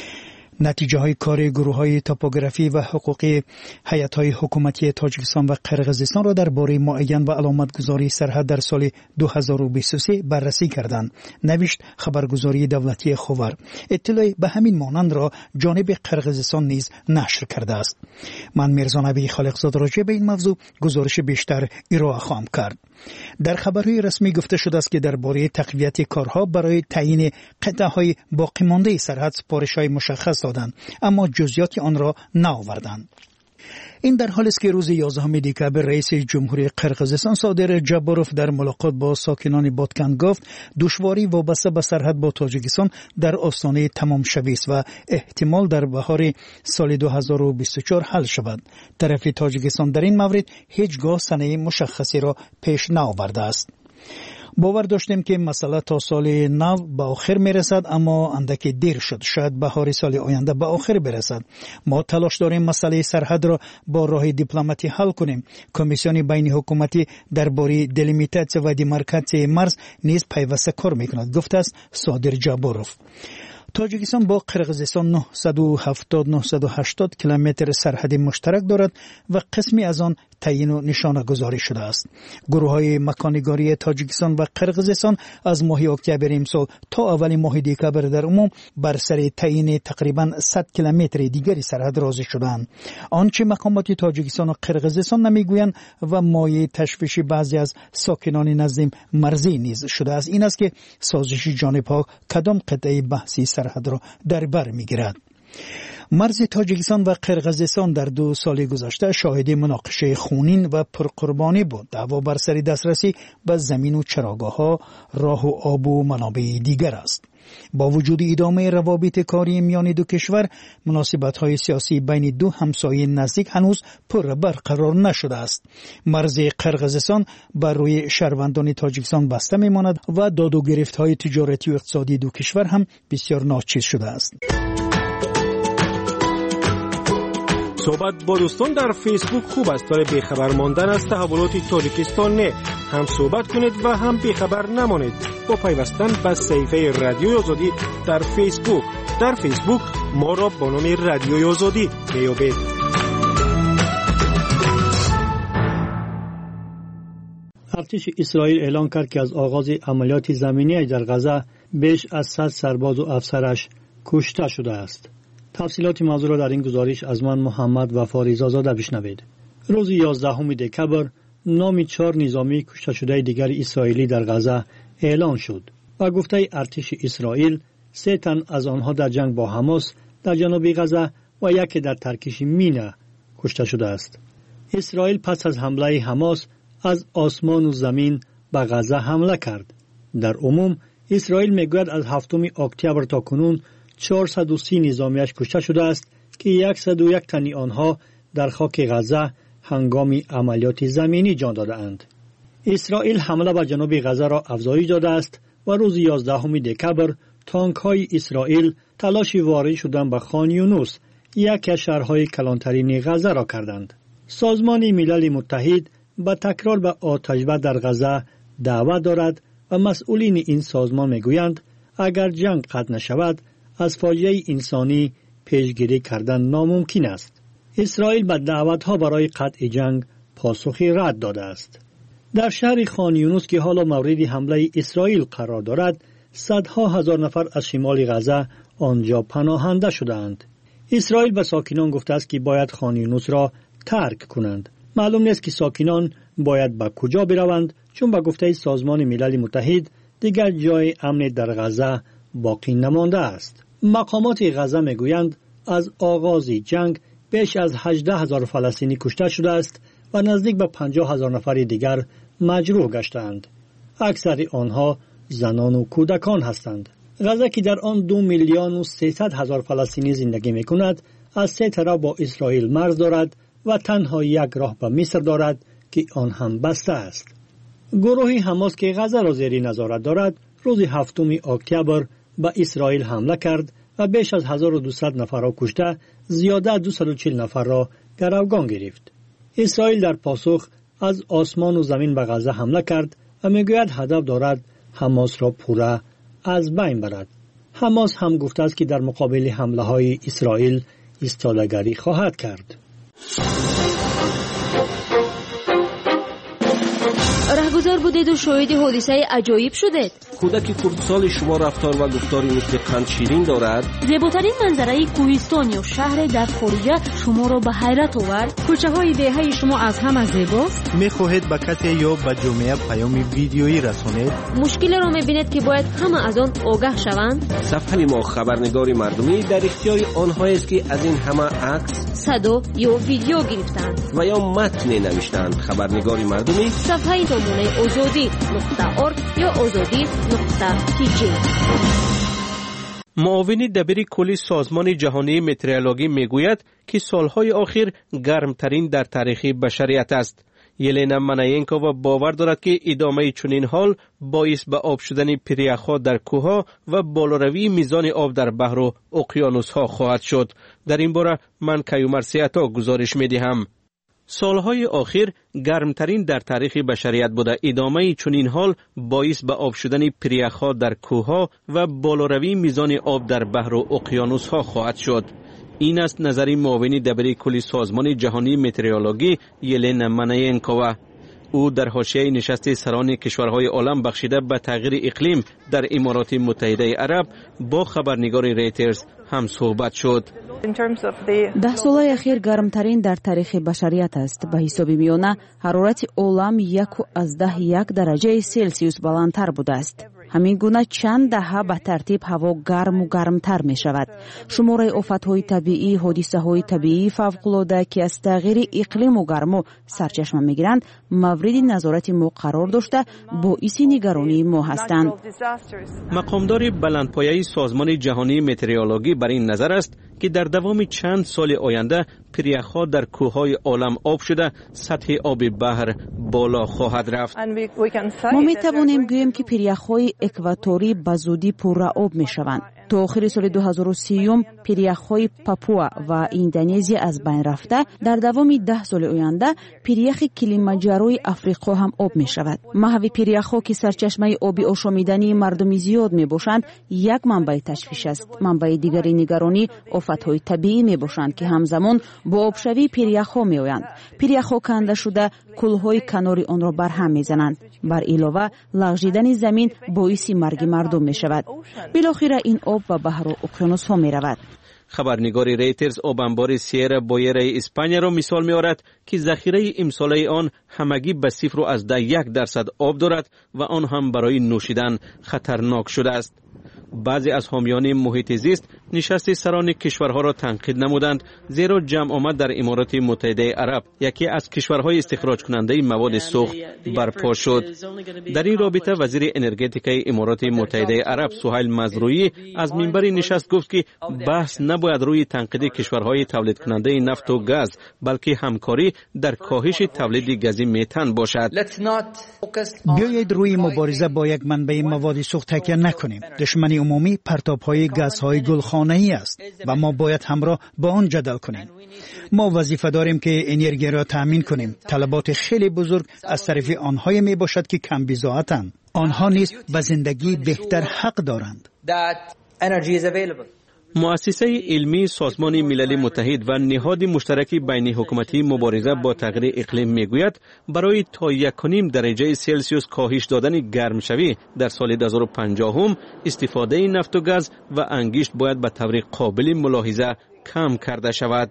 نتیجه های کار گروه های توپوگرافی و حقوقی هیئت های حکومتی تاجیکستان و قرقیزستان را درباره معین و علامت گذاری سرحد در سال دو هزار و بیست و سه بررسی کردند، نوشت خبرگزاری دولتی خبر. اطلاع به همین مانند را جانب قرقیزستان نیز نشر کرده است. من میرزا نبی خالقزاد راجع به این موضوع گزارش بیشتر ارائه خواهم کرد. در خبرهای رسمی گفته شده است که درباره تقویت کارها برای تعیین قطعه‌های باقی مانده سرحد سپارش‌های مشخص دادند، اما جزئیات آن را نآوردند. این در حالی است که روز یازدهم دکبر رئیس جمهوری قرقیزستان صادر جابروف در ملاقات با ساکنان بادکن گفت دشواری وابسته به سرحد با تاجیکستان در آستانه تمام شوی است و احتمال در بهار سال دو هزار و بیست و چهار حل شود. طرف تاجیکستان در این مورد هیچگاه سنه مشخصی را پیش نآورده است. باور داشتیم که مسئله تا سال نو به آخر میرسد، اما اندکی دیر شد. شاید بهار سال آینده به آخر برسد. ما تلاش داریم مسئله سرحد را با راه دیپلماتی حل کنیم. کمیسیون بین حکومتی درباره دلیمیتاسیون و دیمارکاسیون مرز نیز پیوسته کار میکند، گفته است صادر جابروف. تاجیکستان با قرقیزستان نهصد و هفتاد نهصد و هشتاد کیلومتر سرحد مشترک دارد و قسمی از آن تعیین و نشانه گذاری شده است. گروه های مکانگاری تاجیکستان و قرقیزستان از ماه اکتبر امسال تا اول ماه دکبر در عموم بر سر تعیین تقریبا صد کیلومتر دیگری سرحد راضی شدند. آنچه مقامات تاجیکستان و قرقیزستان نمیگویند و مایه تشویش بعضی از ساکنان نزد مرزی نیز شده است این است که سازش جانب‌ها کدام قطعه بحثی سرحد را در بر میگیرد. مرز تاجیکستان و قرقیزستان در دو سال گذشته شاهد مناقشه خونین و پرقربانی بود. دعوا بر سر دسترسی به زمین و چراگاه‌ها، راه و آب و منابع دیگر است. با وجود ادامه روابط کاری میان دو کشور، مناسبت‌های سیاسی بین دو همسایه نزدیک هنوز پر برقرار نشده است. مرز قرقیزستان بر روی شهروندان تاجیکستان بسته میماند و داد و گرفت‌های تجارتی و اقتصادی دو کشور هم بسیار ناچیز شده است. صحبت با دوستان در فیسبوک خوب است، ولی بیخبر ماندن از تحولات تاجیکستان نه. هم صحبت کنید و هم بیخبر نمانید با پیوستن به صفحه رادیوی آزادی در فیسبوک. در فیسبوک ما را با نام رادیوی آزادی میابید. ارتش اسرائیل اعلان کرد که از آغاز عملیات زمینی در غزه بیش از صد سرباز و افسرش کشته شده است. تفصیلات موضوع را در این گزارش از من محمد وفا رضازاده بشنوید. روز یازدهم دکبر نام چهار نظامی کشته شده دیگر اسرائیلی در غزه اعلان شد. با گفته ارتش اسرائیل سه تن از آنها در جنگ با حماس در جنوب غزه و یکی در ترکیش مینا کشته شده است. اسرائیل پس از حمله حماس از آسمان و زمین به غزه حمله کرد. در عموم اسرائیل میگوید از هفتم اکتبر تا کنون چهارصد و سی نظامیش کشته شده است که صد و یک تن آنها در خاک غزه هنگام عملیات زمینی جان دادند. اسرائیل حمله به جنوب غزه را افزایش داده است و روز یازدهم دکبر تانک های اسرائیل تلاش وارد شدن به خان یونس، یکی از شهرهای کلانترین غزه را کردند. سازمان ملل متحد به تکرار به آتش‌بس در غزه دعوت دارد و مسئولین این سازمان میگویند اگر جنگ قطع نشود از فاجعه انسانی پیشگیری کردن ناممکن است. اسرائیل به دعوت‌ها برای قطع جنگ پاسخی رد داده است. در شهر خان یونس که حالا مورد حمله اسرائیل قرار دارد، صدها هزار نفر از شمال غزه آنجا پناهنده شدند. اسرائیل به ساکنان گفته است که باید خان یونس را ترک کنند. معلوم نیست که ساکنان باید به کجا بروند، چون به گفته سازمان ملل متحد دیگر جای امن در غزه باقی نمانده است. مقامات غزه میگویند از آغاز جنگ بیش از هجده هزار فلسطینی کشته شده است و نزدیک به پنجاه هزار نفر دیگر مجروح گشتند. اکثر آنها زنان و کودکان هستند. غزه که در آن دو میلیون و سیصد هزار فلسطینی زندگی میکند، از سه طرف با اسرائیل مرز دارد و تنها یک راه به مصر دارد که آن هم بسته است. گروه حماس که غزه را زیر نظارت دارد، روز هفتم اکتبر به اسرائیل حمله کرد و بیش از هزار و دویست نفر را کشته، زیاده از دویست و چهل نفر را گروگان گرفت. اسرائیل در پاسخ از آسمان و زمین به غزه حمله کرد و میگوید هدف دارد حماس را پورا از بین برد. حماس هم گفته است که در مقابل حمله های اسرائیل ایستادگی خواهد کرد. رهگذر بودید و شاهد حادثه عجایب شدید. کودک کردسال شما رفتار و گفتاری مثل قند شیرین دارد. زیباترین منظره کوهستان یا شهر در خارجه شما را به حیرت آورد. کوچه های دهه شما از همه زیباست. میخواهید به کسی یا به جامعه پیام ویدیویی رسانید. مشکل را میبینید که باید همه از آن آگاه شوند. صفحه ما خبرنگار مردمی در اختیار آنهایی است که از این همه عکس، صدا یا ویدیو گرفتند و یا متن نوشتند. خبرنگار مردمی صفحه تامونه آزادی نقطه ارگ یا آزادی نقطه تی جی. معاون دبیر کلی سازمان جهانی مترولوژی میگوید که سالهای اخیر گرمترین در تاریخ بشریت است. یلنا مناینکووا باور دارد که ادامه چنین حال باعث به آب شدن پریخ‌ها در کوه‌ها و بالاروی میزان آب در بحر و اقیانوس‌ها خواهد شد. در این باره من کیومر سیاتا گزارش می‌دهم. سالهای اخیر گرمترین در تاریخ بشریت بوده. ادامه چنین حال باعث به آب شدن پریخ‌ها در کوه‌ها و بالاروی میزان آب در بحر و اقیانوس‌ها خواهد شد. این است نظری معاون دبیر کلی سازمان جهانی مترولوژی یلنا مناینکووا. او در حاشیه نشست سران کشورهای عالم بخشیده به تغییر اقلیم در امارات متحده عرب با خبرنگار ریترز هم صحبت شد. ده سال اخیر گرمترین در تاریخ بشریت است. به حساب میانه حرارت عالم یک و از ده یک درجه سلسیوس بلندتر بوده است. همین گونه چند دهه به ترتیب هوا گرم و گرمتر می شود. شماره آفت‌های طبیعی، حادثه‌های طبیعی فوق‌العاده که از تغییر اقلیم و گرما سرچشمه می‌گیرند، مورد نظارت ما قرار داشته باعث نگرانی ما هستند. مقامدار بلندپایه سازمان جهانی مترولوژی بر این نظر است که در دوام چند سال آینده پریخ‌ها در کوههای عالم آب شده سطح آب بحر بالا خواهد رفت. ما می توانیم گوییم که پریخ‌های اکواتوری به زودی پر آب می شوند. تا آخر سال دو هزار و سی پریخ‌های پاپوا و اندونزیا از بین رفته، در دوام ده سال آینده پریخ کلیمانجاروی افریقا هم آب می شود. محو پریخ‌ها که سرچشمه آبی آشامیدنی مردم زیاد می باشند، یک منبع تشویش است. منبع دیگری نگرانی آفت‌های طبیعی می باشند که همزمان با آبشوی پریخ‌ها می آیند. پریخ‌ها کنده شده کلهای کنار آن را برهم می زنند. بر علاوه لغزیدن زمین باعث مرگ مردم می شود. بالاخره این آب و بحر و اقیانوس ها می رود. خبرنگار ریترز آبانبار سیرا بویره اسپانیا را مثال می آورد که ذخیره امساله آن همگی به صفر و از ده یک درصد آب دارد و آن هم برای نوشیدن خطرناک شده است. بعضی از حامیان محیط زیست نشست سران کشورها را تنقید نمودند، زیرا جمع آمد در امارات متحده عرب، یکی از کشورهای استخراج کننده مواد سوخت، برپا شد. در این رابطه وزیر انرژتیک امارات متحده عرب سهیل مزروعی از منبر نشست گفت که بحث نباید روی تنقید کشورهای تولید کننده نفت و گاز، بلکه همکاری در کاهش تولید گاز متن باشد. بیایید روی مبارزه با یک منبع مواد سوخت تکیه نکنیم. دشمن عمومی پرتاب‌های گازهای گلخانه‌ای است و ما باید همراه با آن جدل کنیم. ما وظیفه داریم که انرژی را تأمین کنیم. طلبات خیلی بزرگ از طرف آنها می باشد که کم بضاعتند. آنها نیز به زندگی بهتر حق دارند. مؤسسه علمی سازمان ملل متحد و نهاد مشترک بین حکومتی مبارزه با تغییر اقلیم میگوید برای تا یک و نیم درجه سلسیوس کاهش دادن گرمشوی در سال دو هزار و پنجاه هم استفاده نفت و گاز و انگشت باید به طور قابل ملاحظه کم کرده شود.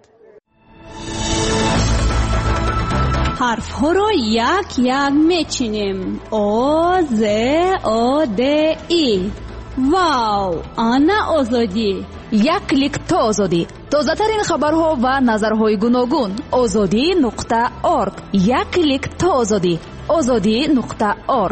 حرف ها را یک یک میچینیم. او ز او د ای. واو، آنا آزادی. یک کلیک تا آزادی. تازه ترین خبرها و نظرهای گوناگون. آزادی نقطه ارگ. یک کلیک تا آزادی. آزادی نقطه ارگ.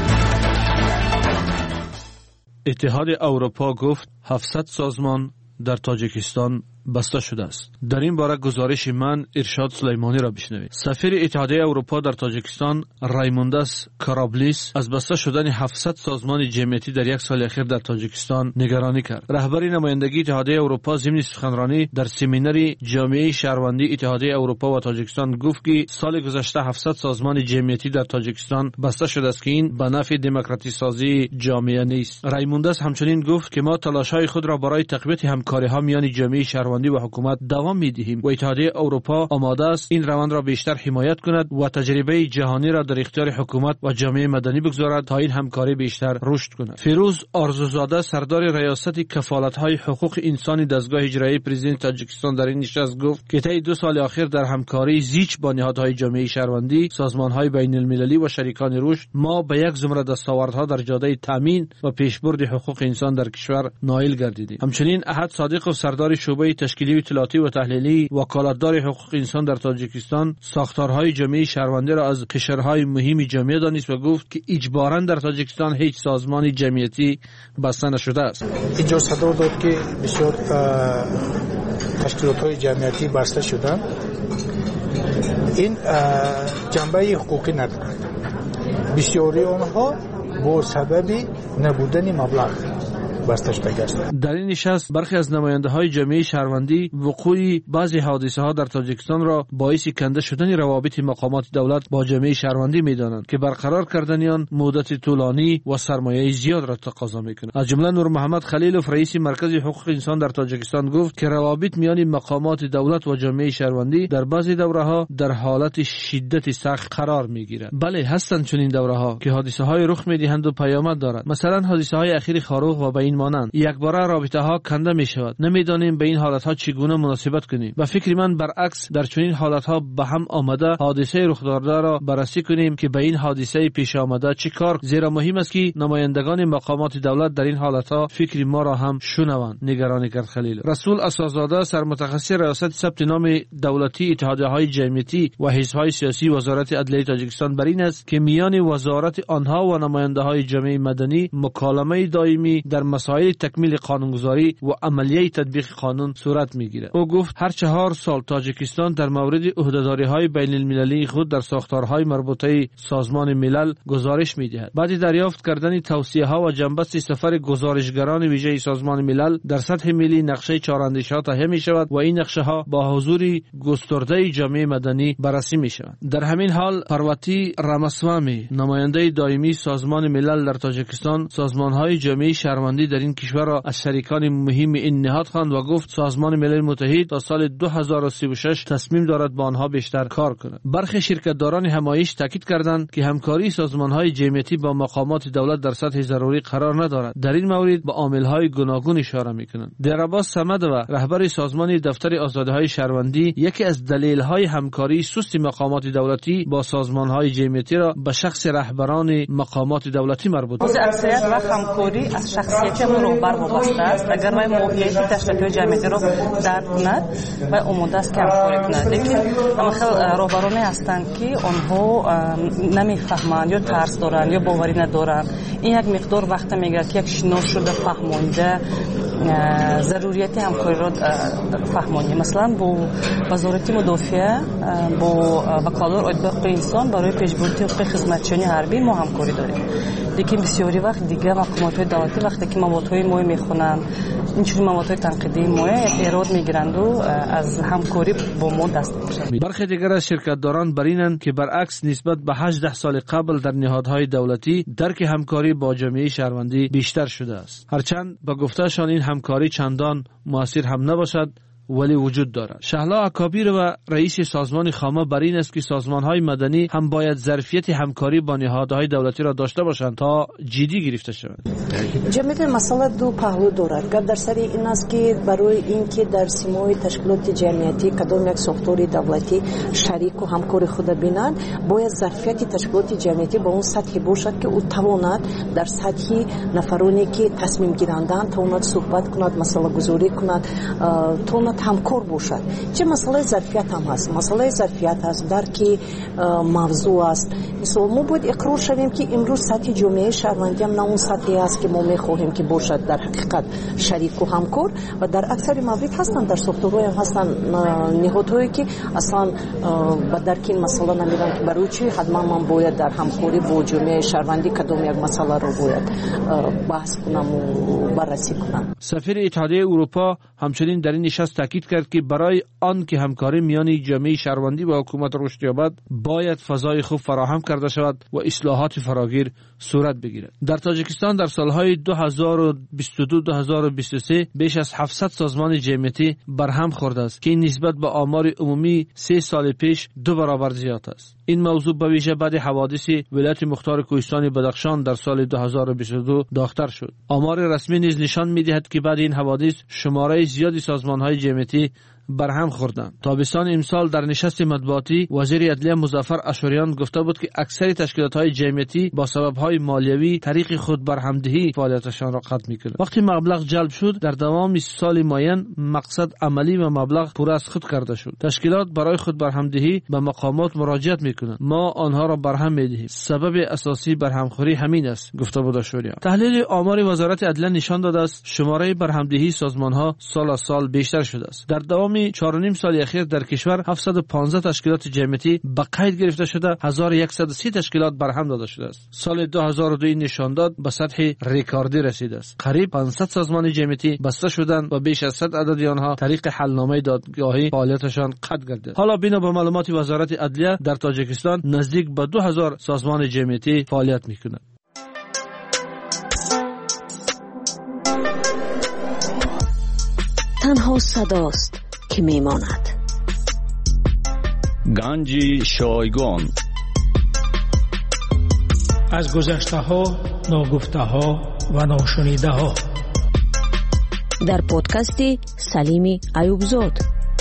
اتحاد اروپا گفت هفتصد سازمان در تاجیکستان بسته شده است. در این باره گزارش من ارشاد سلیمانی را بشنوید. سفیر اتحادیه اروپا در تاجیکستان رایمونداس کارابلیس از بسته شدن هفتصد سازمان جمعیتی در یک سال اخیر در تاجیکستان نگرانی کرد. رهبر نمایندگی اتحادیه اروپا ضمن سخنرانی در سمینار جامعه شهروندی اتحادیه اروپا و تاجیکستان گفت که سال گذشته هفتصد سازمان جمعیتی در تاجیکستان بسته شده است که این به نفع دموکراسی سازی جامعه نیست. رایمونداس همچنین گفت که ما تلاش‌های خود را برای تقویت همکاری‌ها میان جامعه شهروندی و حکومت دوام می‌دهیم و اتحادیه اروپا آماده است این روند را بیشتر حمایت کند و تجربه جهانی را در اختیار حکومت و جامعه مدنی بگذارد تا این همکاری بیشتر رشد کند. فیروز آرزوزاده سردار ریاست کفالت‌های حقوق انسانی دستگاه اجرایی پرزیدنت تاجیکستان در این نشست گفت که طی دو سال اخیر در همکاری زیچ با نهادهای جامعه شهروندی، سازمان‌های بین‌المللی و شریکان رشد ما به یک زمره دستاوردها در جاده تامین و پیشبرد حقوق انسان در کشور نائل گردیدیم. همچنین احد صادقov سردار شعبه تشکیلی اطلاعاتی و تحلیلی وکالتدار حقوق انسان در تاجیکستان ساختارهای جامعه شهروندی را از قشرهای مهم جامعه دانست و گفت که اجباراً در تاجیکستان هیچ سازمان جمعیتی بسته نشده است. اینجا صدور داد که بسیار تشکیلات‌های جمعیتی بسته شدند. این جنبه حقوقی ندارد. بسیاری آنها با سبب نبودن مبلغ بسته شده است. در این نشست برخی از نماینده‌های جامعه شهروندی وقوع بعضی حادثه‌ها در تاجیکستان را باعث کنده شدن روابط مقامات دولت با جامعه شهروندی می‌دانند که برقرار کردن آن مدت طولانی و سرمایه زیاد را تقاضا می‌کند. از جمله نور محمد خلیلوف رئیس مرکز حقوق انسان در تاجیکستان گفت که روابط میان مقامات دولت و جامعه شهروندی در بعضی دوره‌ها در حالت شدت سخت قرار می‌گیرد. بله هستند چنین دوره‌ها که حادثه‌های رخ می‌دهند و پیامد دارند. مثلا حادثه‌های اخیر خاروخ و بین این مانند. یک باره رابطه ها کنده می شود. نمیدانیم به این حالت ها چگونه مناسبت کنیم. به فکر من برعکس در چنین حالت ها به هم آمده حادثه رخ داده را بررسی کنیم که به این حادثه پیش آمده چه کار، زیرا مهم است که نمایندگان مقامات دولت در این حالت ها فکر ما را هم شنوند. نگرانی کرد خلیل. رسول اساسزاده سرمتخصص ریاست ثبت نام دولتی اتحادیه های جمعیتی و حزب های سیاسی وزارت عدلیه تاجیکستان بر این است که میان وزارت آنها و نماینده های جامعه مدنی مکالمه دائمی در مسائل تکمیل قانونگذاری و عملیه تطبیق قانون صورت میگیرد. او گفت هر چهار سال تاجیکستان در مورد عهدهداری های بین المللی خود در ساختارهای مربوطه سازمان ملل گزارش میدهد. بعد دریافت کردن توصیه ها و جنبست سفر گزارشگران ویژه سازمان ملل در سطح ملی نقشه چهاراندیشه ها تهیه می شود و این نقشه ها با حضور گسترده جامعه مدنی بررسی می شود. در همین حال پرواتی راماسوامی نماینده دائمی سازمان ملل در تاجیکستان سازمان های جامعه شهروندی در این کشور را از شریکان مهم این نهاد خواند و گفت سازمان ملل متحد تا سال دو هزار و سی و شش تصمیم دارد با آنها بیشتر کار کند. برخی شرکتداران همایش تاکید کردند که همکاری سازمان های جمعیتی با مقامات دولت در سطح ضروری قرار ندارد. در این مورد به عامل های گوناگون اشاره میکنند. درعباس صمد و رهبر سازمان دفتر آزادی های شهروندی یکی از دلیل های همکاری سست مقامات دولتی با سازمان های جمعیتی را به شخص رهبران مقامات دولتی مربوط است. اکثریت و همکاری از شخصیت رهبر وابسته است. اگر ما موقعیت تشکیلات جمعیتی را درک کند و امید است که همکاری کند، لیکن اما خیلی رهبرانی هستند که آنها نمیفهمند یا ترس دارند یا باوری ندارند. این یک مقدار وقت میگیرد که یک شناس شده فهمانده ضروریت همکاری را فهمانیم. مثلا با وزارت مدافع با وکالت عدالت حقوق انسان برای پیشبرد حقوق خدمتچیان حربی ما همکاری داریم. لیکن بسیاری وقت دیگه مقامات دولتی وقتی که موادهای ما میخونن اینجوری موادهای تنقیدی ما ایراد میگیرند و از همکاری با ما دست میکشند. برخی دیگر از شرکتداران برینند که برعکس نسبت به هجده سال قبل در نهادهای دولتی درک همکاری با جامعه شهروندی بیشتر شده است. هرچند به گفتهشان این همکاری چندان موثر هم نباشد ولی وجود دارد. شهلا اکابیر و رئیس سازمان خامه بر این است که سازمان‌های مدنی هم باید ظرفیت همکاری با نهادهای دولتی را داشته باشند تا جدی گرفته شوند. جمعیت مسئله دو پهلو دارد. گپ در سر این است که برای اینکه در سیمای تشکیلات جمعیتی کدام یک ساختار دولتی شریک و همکار خود بینند، باید ظرفیت تشکیلات جمعیتی با اون سطحی باشد که او تواند در سطح نفرانی که تصمیم گیرندند تواند صحبت کند، مسئله گذاری کند، تواند همکار باشد. چه مسئله ظرفیت هم هست. مسئله ظرفیت هست درک موضوع است. مثلا ما باید اقرار شویم که امروز سطح جامعه شهروندی هم نه اون سطحی است که ما میخواهیم که باشد در حقیقت شریک و همکار، و در اکثر موارد هستن در ساختارهای هم هستن نهادهایی که اصلا با درک این مسئله نمیدن که برای چی حتما من باید در همکاری با جامعه شهروندی کدام یک مسئله رو باید بحث کنم و بررسی کنم. سفیر اتحادیه اروپا همچنین در این نشست تاکید کرد که برای آن که همکاری میان جامعه شهروندی و حکومت رشد یابد باید فضای خوب فراهم کرده شود و اصلاحات فراگیر صورت بگیرد. در تاجیکستان در سالهای دو هزار و بیست و دو تا دو هزار و بیست و سه بیش از هفتصد سازمان جمعیتی برهم خورده است که این نسبت به آمار عمومی سه سال پیش دو برابر زیاد است. این موضوع به ویژه بعد حوادث ولایت مختار کوهستان بدخشان در سال دو هزار و بیست و دو داغ‌تر شد. آمار رسمی نیز نشان می‌دهد که بعد این حوادث شماره زیادی سازمان‌های جمعیتی برهم خوردند. تابستان امسال در نشست مطبوعاتی وزیر عدلیه مظفر اشوریان گفته بود که اکثر تشکیلات‌های جمعیتی با سبب‌های مالیوی طریق خود برهمدهی فعالیتشان را قطع می‌کنند. وقتی مبلغ جلب شد در دوام سال معین مقصد عملی و مبلغ پر از خود کرده شد. تشکیلات برای خود برهمدهی به مقامات مراجعت می‌کنند. ما آنها را برهم می‌دهیم. سبب اساسی برهمخوری همین است، گفته بود اشوریان. تحلیل آمار وزارت عدلیه نشان داده است شماره برهمدهی سازمان‌ها سال از سال بیشتر شده است. در دوام چهار و نیم سال اخیر در کشور هفتصد و پانزده تشکیلات جمعیتی به قید گرفته شده، هزار و صد و سی تشکیلات برهم داده شده است. سال دو هزار و دو این نشان داد به سطح رکوردی رسیده است. قریب پانصد سازمان جمعیتی بسته شدند و بیش از صد عدد آنها طریق حلنامه دادگاهی فعالیتشان قطع گردید. حالا بنا به معلومات وزارت عدلیه در تاجیکستان نزدیک به دو هزار سازمان جمعیتی فعالیت می‌کنند. تنها صداست که میماند. گنج شایگان از گذشته ها، ناگفته ها و ناشنیده ها дар подкасти Салими Аюбзод.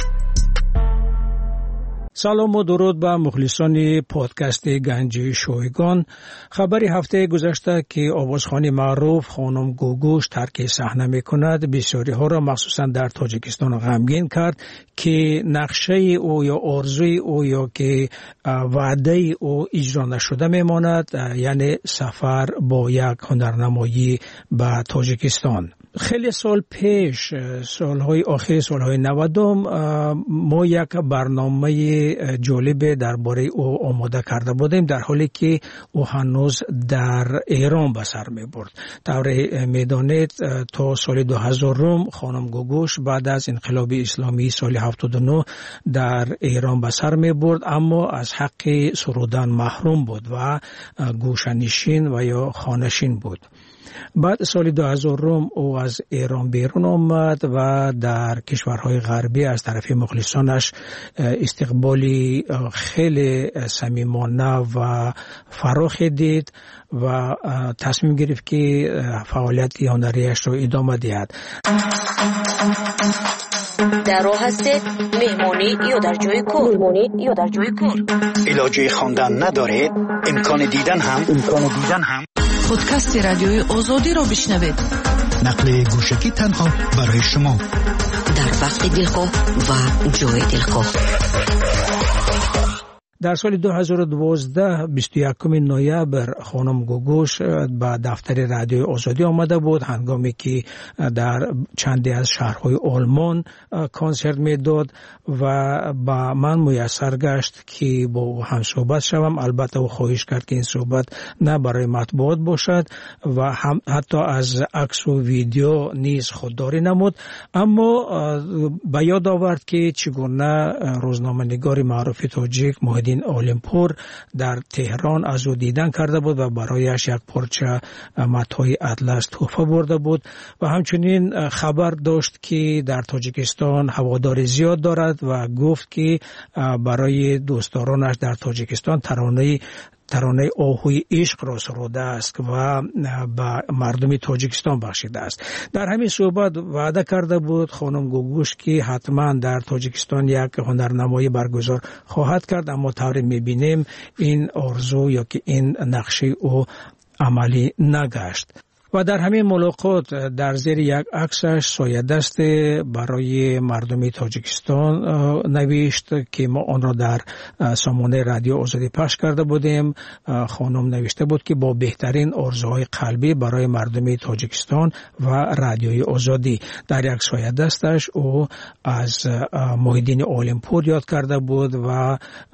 سلام و درود به مخلصان پادکست گنج شایگان. خبری هفته گذشته که آوازخوان معروف خانم گوگوش ترک صحنه میکند بسیاری ها را مخصوصا در تاجیکستان غمگین کرد که نقشه او یا آرزوی او یا که وعده او اجرا نشده میماند، یعنی سفر با یک هنرنمایی به تاجیکستان. خیلی سال پیش، سالهای آخر سالهای نودم، ما یک برنامه جالب درباره او آماده کرده بودیم، در حالی که او هنوز در ایران به سر می برد. طور میدانید تا سال دو هزار خانم گوگوش بعد از انقلاب اسلامی سال هفتاد و نه در ایران به سر می برد، اما از حق سرودن محروم بود و گوشه‌نشین و یا خانه‌نشین بود. بعد سال دو هزار او از ایران بیرون آمد و در کشورهای غربی از طرف مخلصانش استقبالی خیلی صمیمانه و فراخ دید و تصمیم گرفت که فعالیت هنریش را ادامه دهد. در راه هستید مهمانی یا در جای کار؟ مهمانی یا در جای کار؟ علاجه خواندن ندارید؟ امکان دیدن هم امکان دیدن هم پادکست رادیوی آزادی را بشنوید. نقل گوشکی تنها برای شما در وقت دلخواه و جای دلخواه. در سال دو هزار و دوازده بیست و یکم نوامبر خانم گوگوش به دفتر رادیوی آزادی آمده بود هنگامی که در چندی از شهرهای آلمان کنسرت میداد و با من میسر گشت که با او هم صحبت شوم. البته او خواهش کرد که این صحبت نه برای مطبوعات باشد و هم حتی از عکس و ویدیو نیز خودداری نمود، اما به یاد آورد که چگونه روزنامه‌نگار معروف تاجیک محمد اولمپور در تهران از او دیدن کرده بود و برایش یک پارچه متاع اطلس تحفه برده بود و همچنین خبر داشت که در تاجیکستان هوادار زیاد دارد و گفت که برای دوستدارانش در تاجیکستان ترانه ترانه آهوی عشق را سروده است و به مردم تاجیکستان بخشیده است. در همین صحبت وعده کرده بود خانم گوگوش که حتما در تاجیکستان یک هنرنمایی برگزار خواهد کرد، اما طوری میبینیم این آرزو یا که این نقشه او عملی نگشت. و در همین ملاقات در زیر یک عکسش سایه دست برای مردم تاجیکستان نوشت که ما آن را در سامانه رادیو آزادی پخش کرده بودیم. خانم نوشته بود که با بهترین آرزوهای قلبی برای مردم تاجیکستان و رادیوی آزادی. در یک سایه دستش او از محیدین اولمپور یاد کرده بود و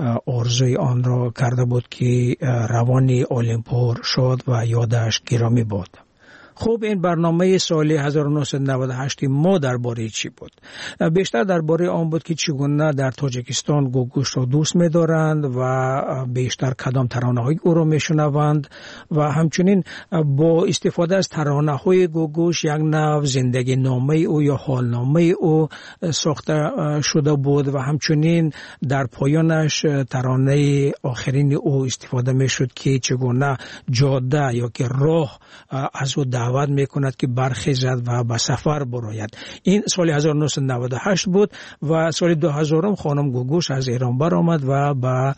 آرزوی آن را کرده بود که روانی اولمپور شد و یادش گرامی بود. خوب، این برنامه سال هزار و نهصد و نود و هشت ما درباره چی بود؟ بیشتر درباره آن بود که چگونه در تاجیکستان گوگوش را دوست می‌دارند و بیشتر کدام ترانه‌های او را می‌شنوند و همچنین با استفاده از ترانه‌های گوگوش یک نوع زندگی نامه او یا حالنامه او ساخته شده بود و همچنین در پایانش ترانه آخرین او استفاده می‌شد که چگونه جاده یا که راه از او دعوت میکند که برخیزد و به سفر براید. این سال هزار و نهصد و نود و هشت بود و سال دو هزار خانم گوگوش از ایران برآمد و به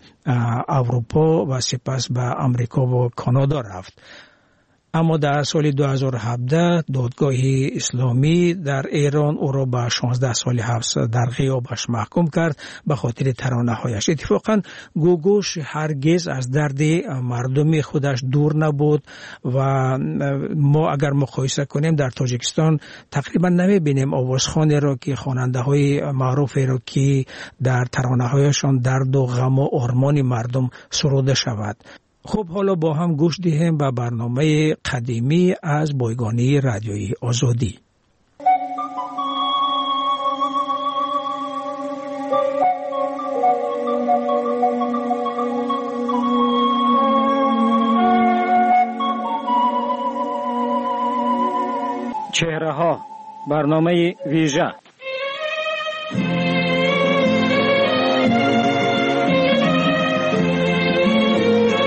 اروپا و سپس به امریکا و کانادا رفت. اما در سال دو هزار و هفده دادگاه اسلامی در ایران او را به شانزده سال حبس در غیابش محکوم کرد به خاطر ترانه‌هایش. اتفاقا گوگوش هرگز از درد مردم خودش دور نبود و ما اگر مقایسه کنیم در تاجیکستان تقریبا نمی‌بینیم آوازخوانی را که خواننده‌های معروفی را که در ترانه‌هایشان درد و غم و آرمان مردم سروده شود. خب، حالا با هم گوش دهیم به برنامه قدیمی از بایگانی رادیویی آزادی. چهره ها، برنامه ویژه.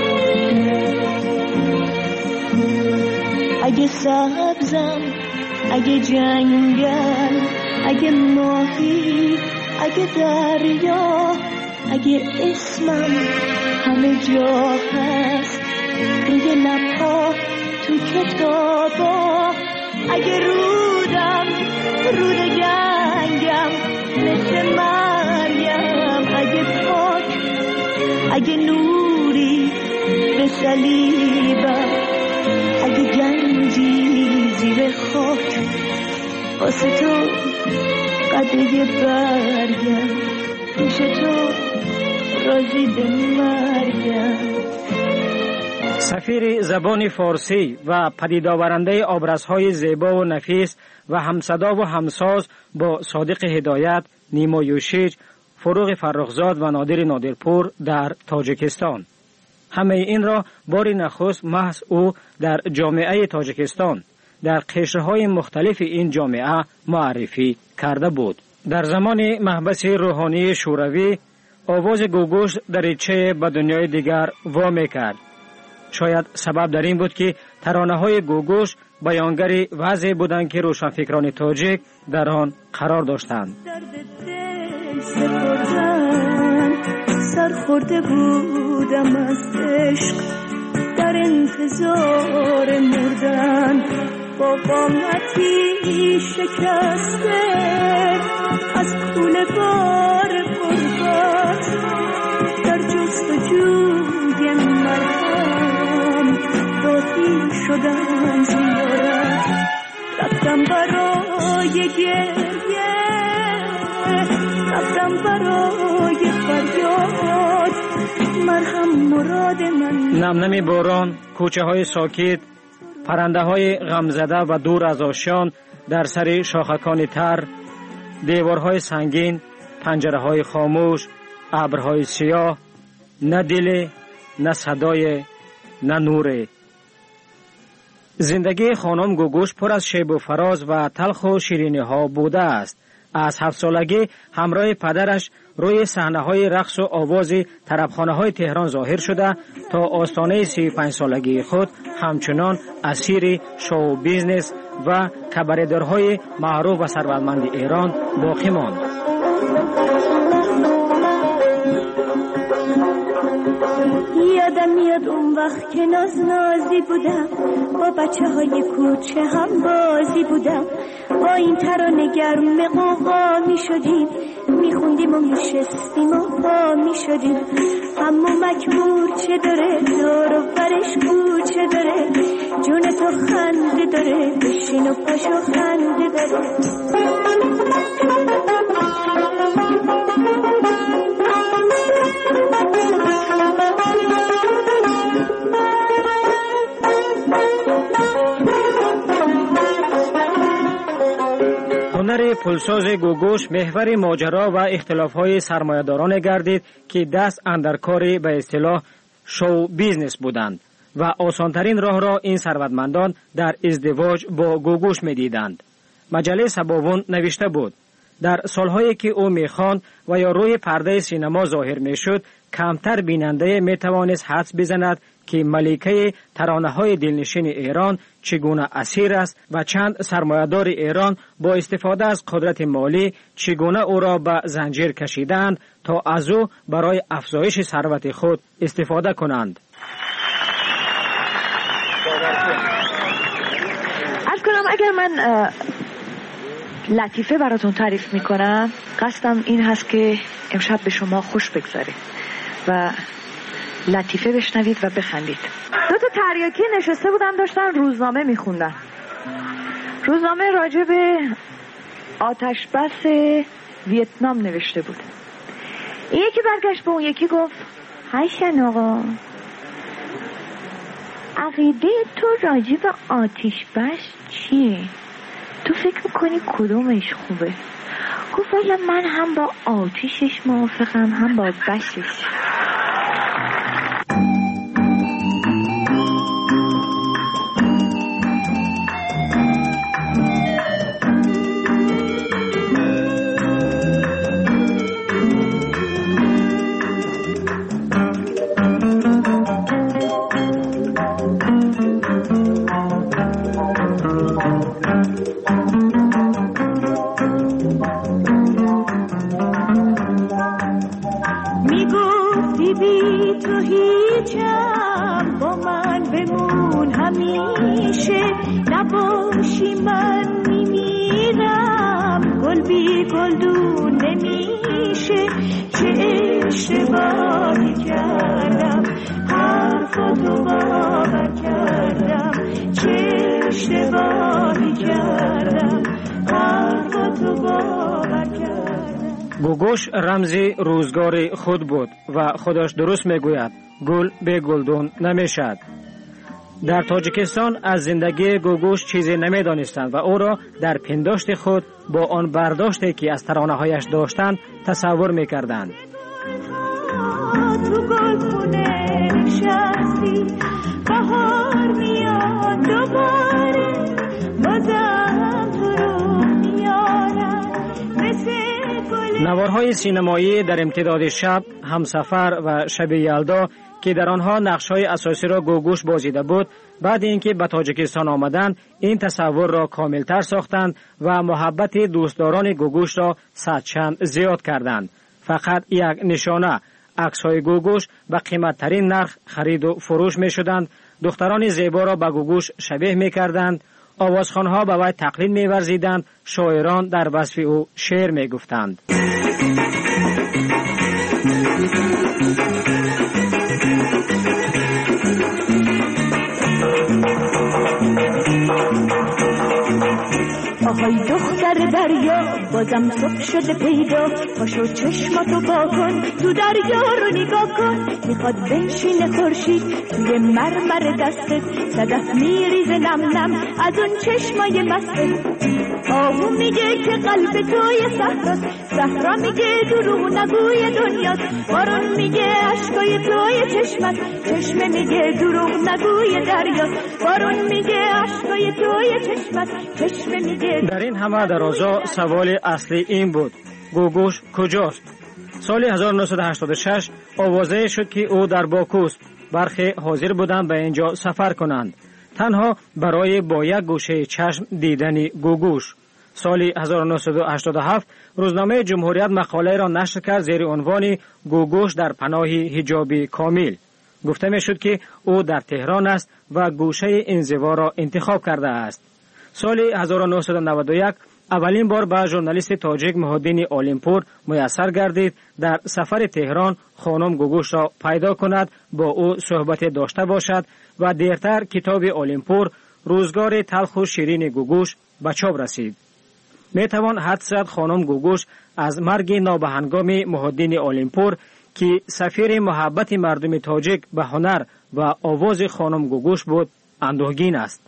اگه سبزم اگه جنگل، اگه ماهی، اگه دریا، اگه اسمم همه جا هست روی لبها تو کتابا، اگه رودم رود گنگم مثل مریم، اگه پاک، اگه نوری به صلیبم، اگه گنجی زیر خاک واسه تو قده برگم، پیش تو راضی به مرگم. سفیر زبان فارسی و پدید آورنده آبرزهای زیبا و نفیس و همصدا و همساز با صادق هدایت، نیما یوشیج، فروغ فرخزاد و نادر نادرپور در تاجیکستان. همه این را بار نخست محض او در جامعه تاجیکستان در قشرهای مختلف این جامعه معرفی کرده بود. در زمان محبس روحانی شوروی آواز گوگوش دریچه به دنیای دیگر وامی کرد. شاید سبب در این بود که ترانه‌های گوگوش بیانگر وضعی بودند که روشنفکران تاجیک در آن قرار داشتند. سرخورده بودم از عشق در انتظار مردن، با قامتی شکسته از کوله بار غربت، در جستجوی مرهم راضی شدم زیارت، رفتم برای گریه، رفتم برای فریاد، مرهم مراد من. نمنمی باران، کوچه های ساکت، پرنده های غمزده و دور از آشیان در سر شاخکان تر، دیوارهای سنگین، پنجره های خاموش، ابرهای سیاه، نه دل، نه صدای، نه نور. زندگی خانم گوگوش پر از شیب و فراز و تلخ و شیرینی ها بوده است. از هفت سالگی همراه پدرش روی صحنه‌های رقص و آواز طربخانه‌های تهران ظاهر شده تا آستانه سی و پنج سالگی خود همچنان اسیر شو بیزنس و کباردارهای معروف و ثروتمند ایران باقی ماند. یادم میاد اون وقت که ناز نازی بودم، با بچه های کوچه هم بازی بودم، با این ترانه گرم قوقا می شدیم، می خوندیم و می شستیم و پا می شدیم. اما مکمور چه داره، دور و برش کوچه داره، جون تو خنده داره، بشین و پاشو خنده داره. هنر پلساز گوگوش محور ماجرا و اختلاف‌های سرمایه‌داران گردید که دست اندر کار به اصطلاح شو بیزنس بودند و آسانترین راه را این ثروتمندان در ازدواج با گوگوش می‌دیدند. مجله سباوون نوشته بود: در سالهایی که او می‌خواند و یا روی پرده سینما ظاهر می‌شد، کمتر بیننده می‌توانست حدس بزند که ملکه ترانه‌های دلنشین ایران چگونه اسیر است و چند سرمایه‌دار ایران با استفاده از قدرت مالی چگونه او را به زنجیر کشیدند تا از او برای افزایش ثروت خود استفاده کنند. عرض کنم اگر من لطیفه براتون تعریف میکنم، قصدم این هست که امشب به شما خوش بگذاره و لطیفه بشنوید و بخندید. دو تا تریاکی نشسته بودن داشتن روزنامه میخوندن. روزنامه راجع به آتش بس ویتنام نوشته بود. این یکی برگشت به اون یکی گفت: هیشن آقا، عقیده تو راجع به آتش بس چیه؟ تو فکر میکنی کدومش خوبه؟ گفت والا من هم با آتشش موافقم هم با بسش. وقتی بی تو هیچم با من بمون همیشه نباشی من میمیرم گل بی گلدون نمیشه چه اشتباهی کردم حرفاتو باور کردم چه اشتباهی کردم حرفاتو باور کردم. گوگوش رمزی روزگار خود بود و خودش درست میگوید گل به گلدون نمیشد. در تاجیکستان از زندگی گوگوش چیزی نمیدانستند و او را در پنداشت خود با آن برداشتی که از ترانه هایش داشتند تصور میکردند. تو گلخونه نشستی بهار میاد دوباره بازم تو رو میارم مثل گل. نوارهای سینمایی در امتداد شب، همسفر و شب یلدا که در آنها نقش‌های اساسی را گوگوش بازیده بود، بعد اینکه به تاجیکستان آمدند این تصور را کاملتر ساختند و محبت دوستداران گوگوش را صدچند زیاد کردند. فقط یک نشانه عکس‌های گوگوش به قیمت‌ترین نرخ خرید و فروش می‌شدند. دختران زیبا را به گوگوش شبیه می‌کردند، آوازخوان‌ها به وی تقلید می‌ورزیدند، شاعران در وصف او شعر می‌گفتند. آهای دختر دریا بازم صبح شده پیدا پاشو چشماتو با کن تو دریا رو نگاه کن میخواد بنشینه خورشید توی مرمر دستت صدف میریزه نم نم از اون چشمای مستت. آهو میگه که قلب توی صحراست صحرا میگه دروغ نگوی دنیاست بارون میگه عشقای توی چشمت چشمه میگه دروغ نگوی دریاست بارون میگه عشقای توی چشمت چشمه میگه. در این همه درازا سوال اصلی این بود گوگوش کجاست؟ سال هزار و نهصد و هشتاد و شش آوازه شد که او در باکوست. برخی حاضر بودند به اینجا سفر کنند تنها برای با یک گوشه چشم دیدن گوگوش. سال هزار و نهصد و هشتاد و هفت روزنامه جمهوریت مقاله را نشر کرد زیر عنوان گوگوش در پناه حجاب کامل. گفته می شد که او در تهران است و گوشه انزوا را انتخاب کرده است. سال هزار و نهصد و نود و یک اولین بار به ژورنالیست تاجیک محی‌الدین عالمپور میسر گردید در سفر تهران خانم گوگوش را پیدا کند، با او صحبت داشته باشد و دیرتر کتاب عالمپور روزگار تلخ و شیرین گوگوش به چاپ رسید. می توان حدس زد خانم گوگوش از مرگ نابهنگام محی‌الدین عالمپور که سفیر محبت مردم تاجیک به هنر و آواز خانم گوگوش بود اندوهگین است.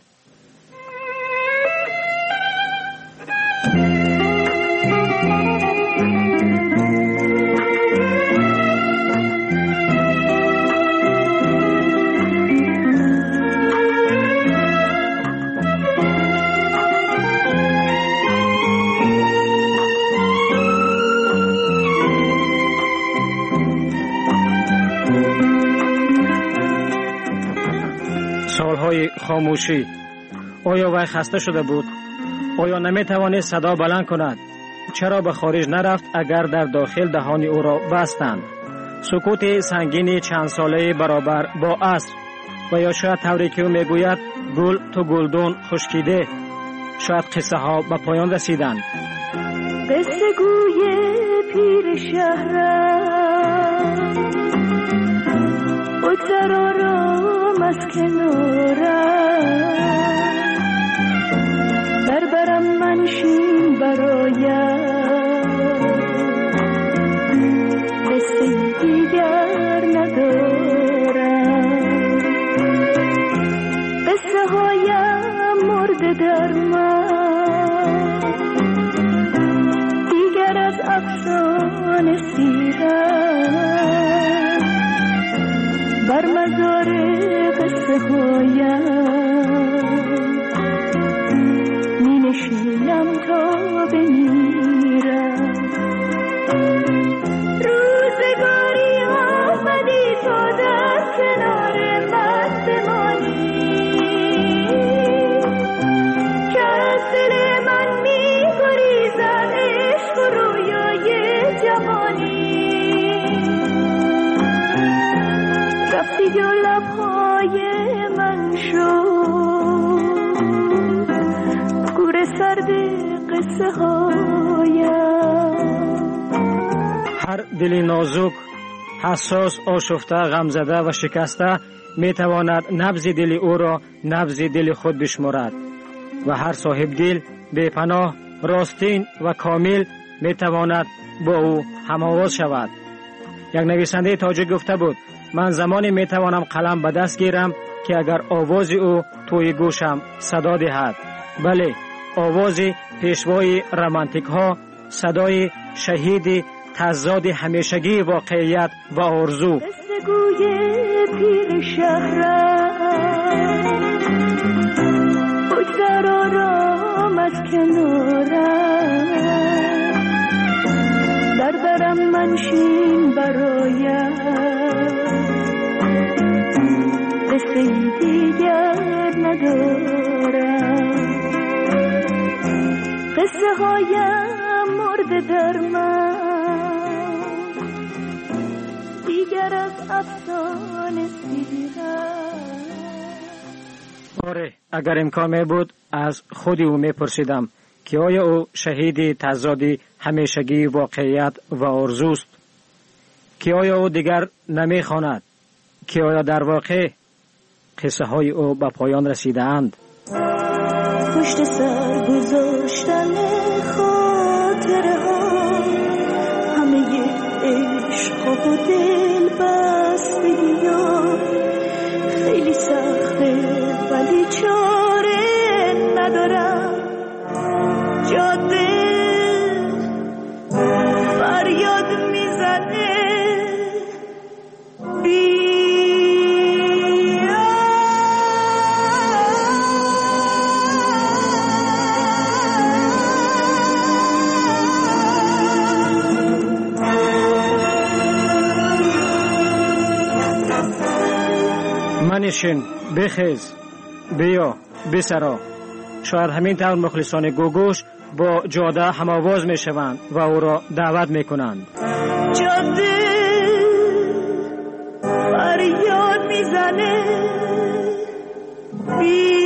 سالهای خاموشی. آیا وی خسته شده بود؟ آیا نمی توانست صدا بلند کند؟ چرا به خارج نرفت اگر در داخل دهان او را بستند؟ سکوت سنگین چند ساله برابر با عصر. و یا شاید طوری که او میگوید گل تو گلدون خشکیده. شاید قصه ها به پایان رسیدند. قصه گوی پیر شهرم بگذر آرام از کنارم بربرم منشین برایم قصه دیگر ندارم قصه هایم مرده در من دیگر از افسانه سیرم بر مزار قصه هایم می نشینم تا بمیرم. روزگاری آمدی تا در کنار من بمانی که از دل من می گریزد عشق و رویای جوانی. راستی و لبهای من شد گور سرد قصه هایم. هر دل نازک، حساس، آشفته، غمزده و شکسته می تواند نبض دل او را نبض دل خود بشمارد و هر صاحب دل بے پناه، راستین و کامل می تواند با او هم‌آواز شود. یک نویسنده تاجیک گفته بود من زمانی می توانم قلم به دست گیرم که اگر آواز او توی گوشم صدا دهد. بله، آواز پیشوای رمانتیک ها، صدای شهید تضاد همیشگی واقعیت و آرزو. گوی پیر شهرم بگذر آرام از کنارم، در برم منشین برایم، قصه دیگر ندارم. قصه هایم مرده در من دیگر از افسانه سیرم. آره، اگر امکان می بود از خودی او می پرسیدم که آیا او شهید تضاد همیشگی واقعیت و آرزوست؟ که آیا او دیگر نمی خواند؟ که آیا در واقع قصه های او به پایان رسیده اند؟ پشت سر گذاشتن خاطره ها، همه عشق و دل بستگی ها، خیلی سخته ولی چاره ندارم. جاده فریاد میزنه بی منشین، بخیز، بیا، بسرا. شاید همین طور مخلصان گوگوش با جاده هم‌آواز می شوند و او را دعوت می کنند. جاده فریاد میزنه بیا.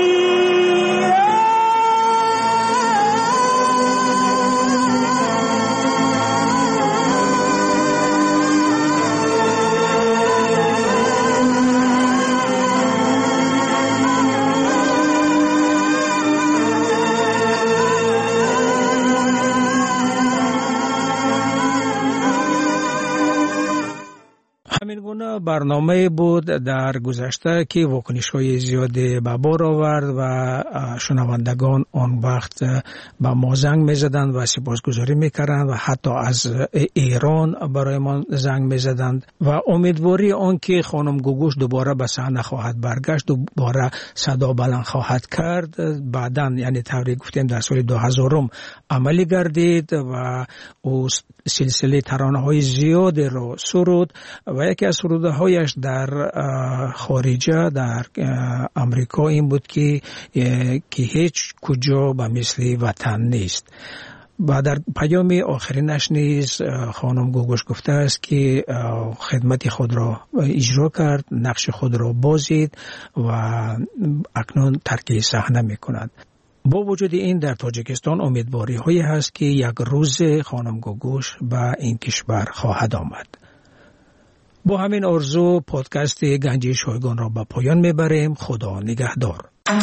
برنامه بود در گذشته که واکنش‌های زیاد به بار آورد و شنوندگان آن وقت به ما زنگ می‌زدند و سپاسگزاری می‌کردند و حتی از ایران برای ما زنگ می‌زدند و امیدواری آن که خانم گوگوش دوباره به صحنه خواهد برگشت، دوباره صدا بلند خواهد کرد. بعداً یعنی طوری گفتیم در سال دو هزار عملی گردید و او سلسله ترانه‌های زیاد را سرود و یکی از سرودهایش در خارجه در امریکا این بود که که هیچ کجا به مثل وطن نیست. و در پیام آخرینش نیز خانم گوگوش گفته است که خدمت خود را اجرا کرد، نقش خود را بازید و اکنون ترک صحنه می کند. با وجود این در تاجیکستان امیدواری هایی هست که یک روز خانم گوگوش به این کشور خواهد آمد. با همین آرزو پادکست گنجی شایگان را به پایان میبریم. خدا نگهدار.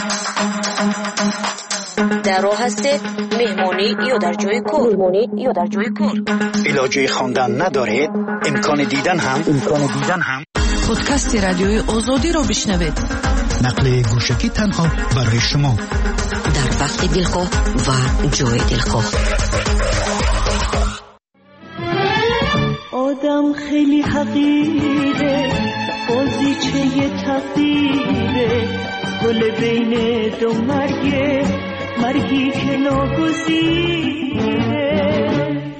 در راه هستید مهمانی یا در جای کار؟ مهمانی یا در جای کار؟ علاجه خواندن ندارید؟ امکان دیدن هم امکان دیدن هم پادکست رادیوی آزادی را بشنوید. نقل گوشکی تنها برای شما در وقت دلخواه و جای دلخواه. آدم خیلی حقیره، بازیچه تقدیره، گل بین دو مرگه، مرگی که ناگزیره.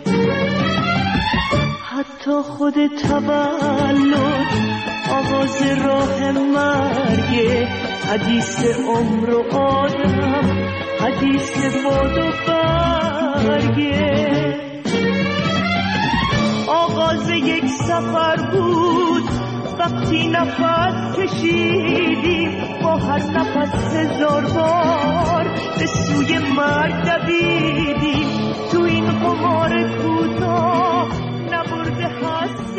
حتی خود تولد آغاز راه مرگه، حدیث عمر و آدم، حدیث باد و برگه. آغاز یک سفر بود و وقتی نفس کشیدیم با هر نفس هزار بار به سوی مرگ دویدیم تو این قمار کوتاه نبرده هست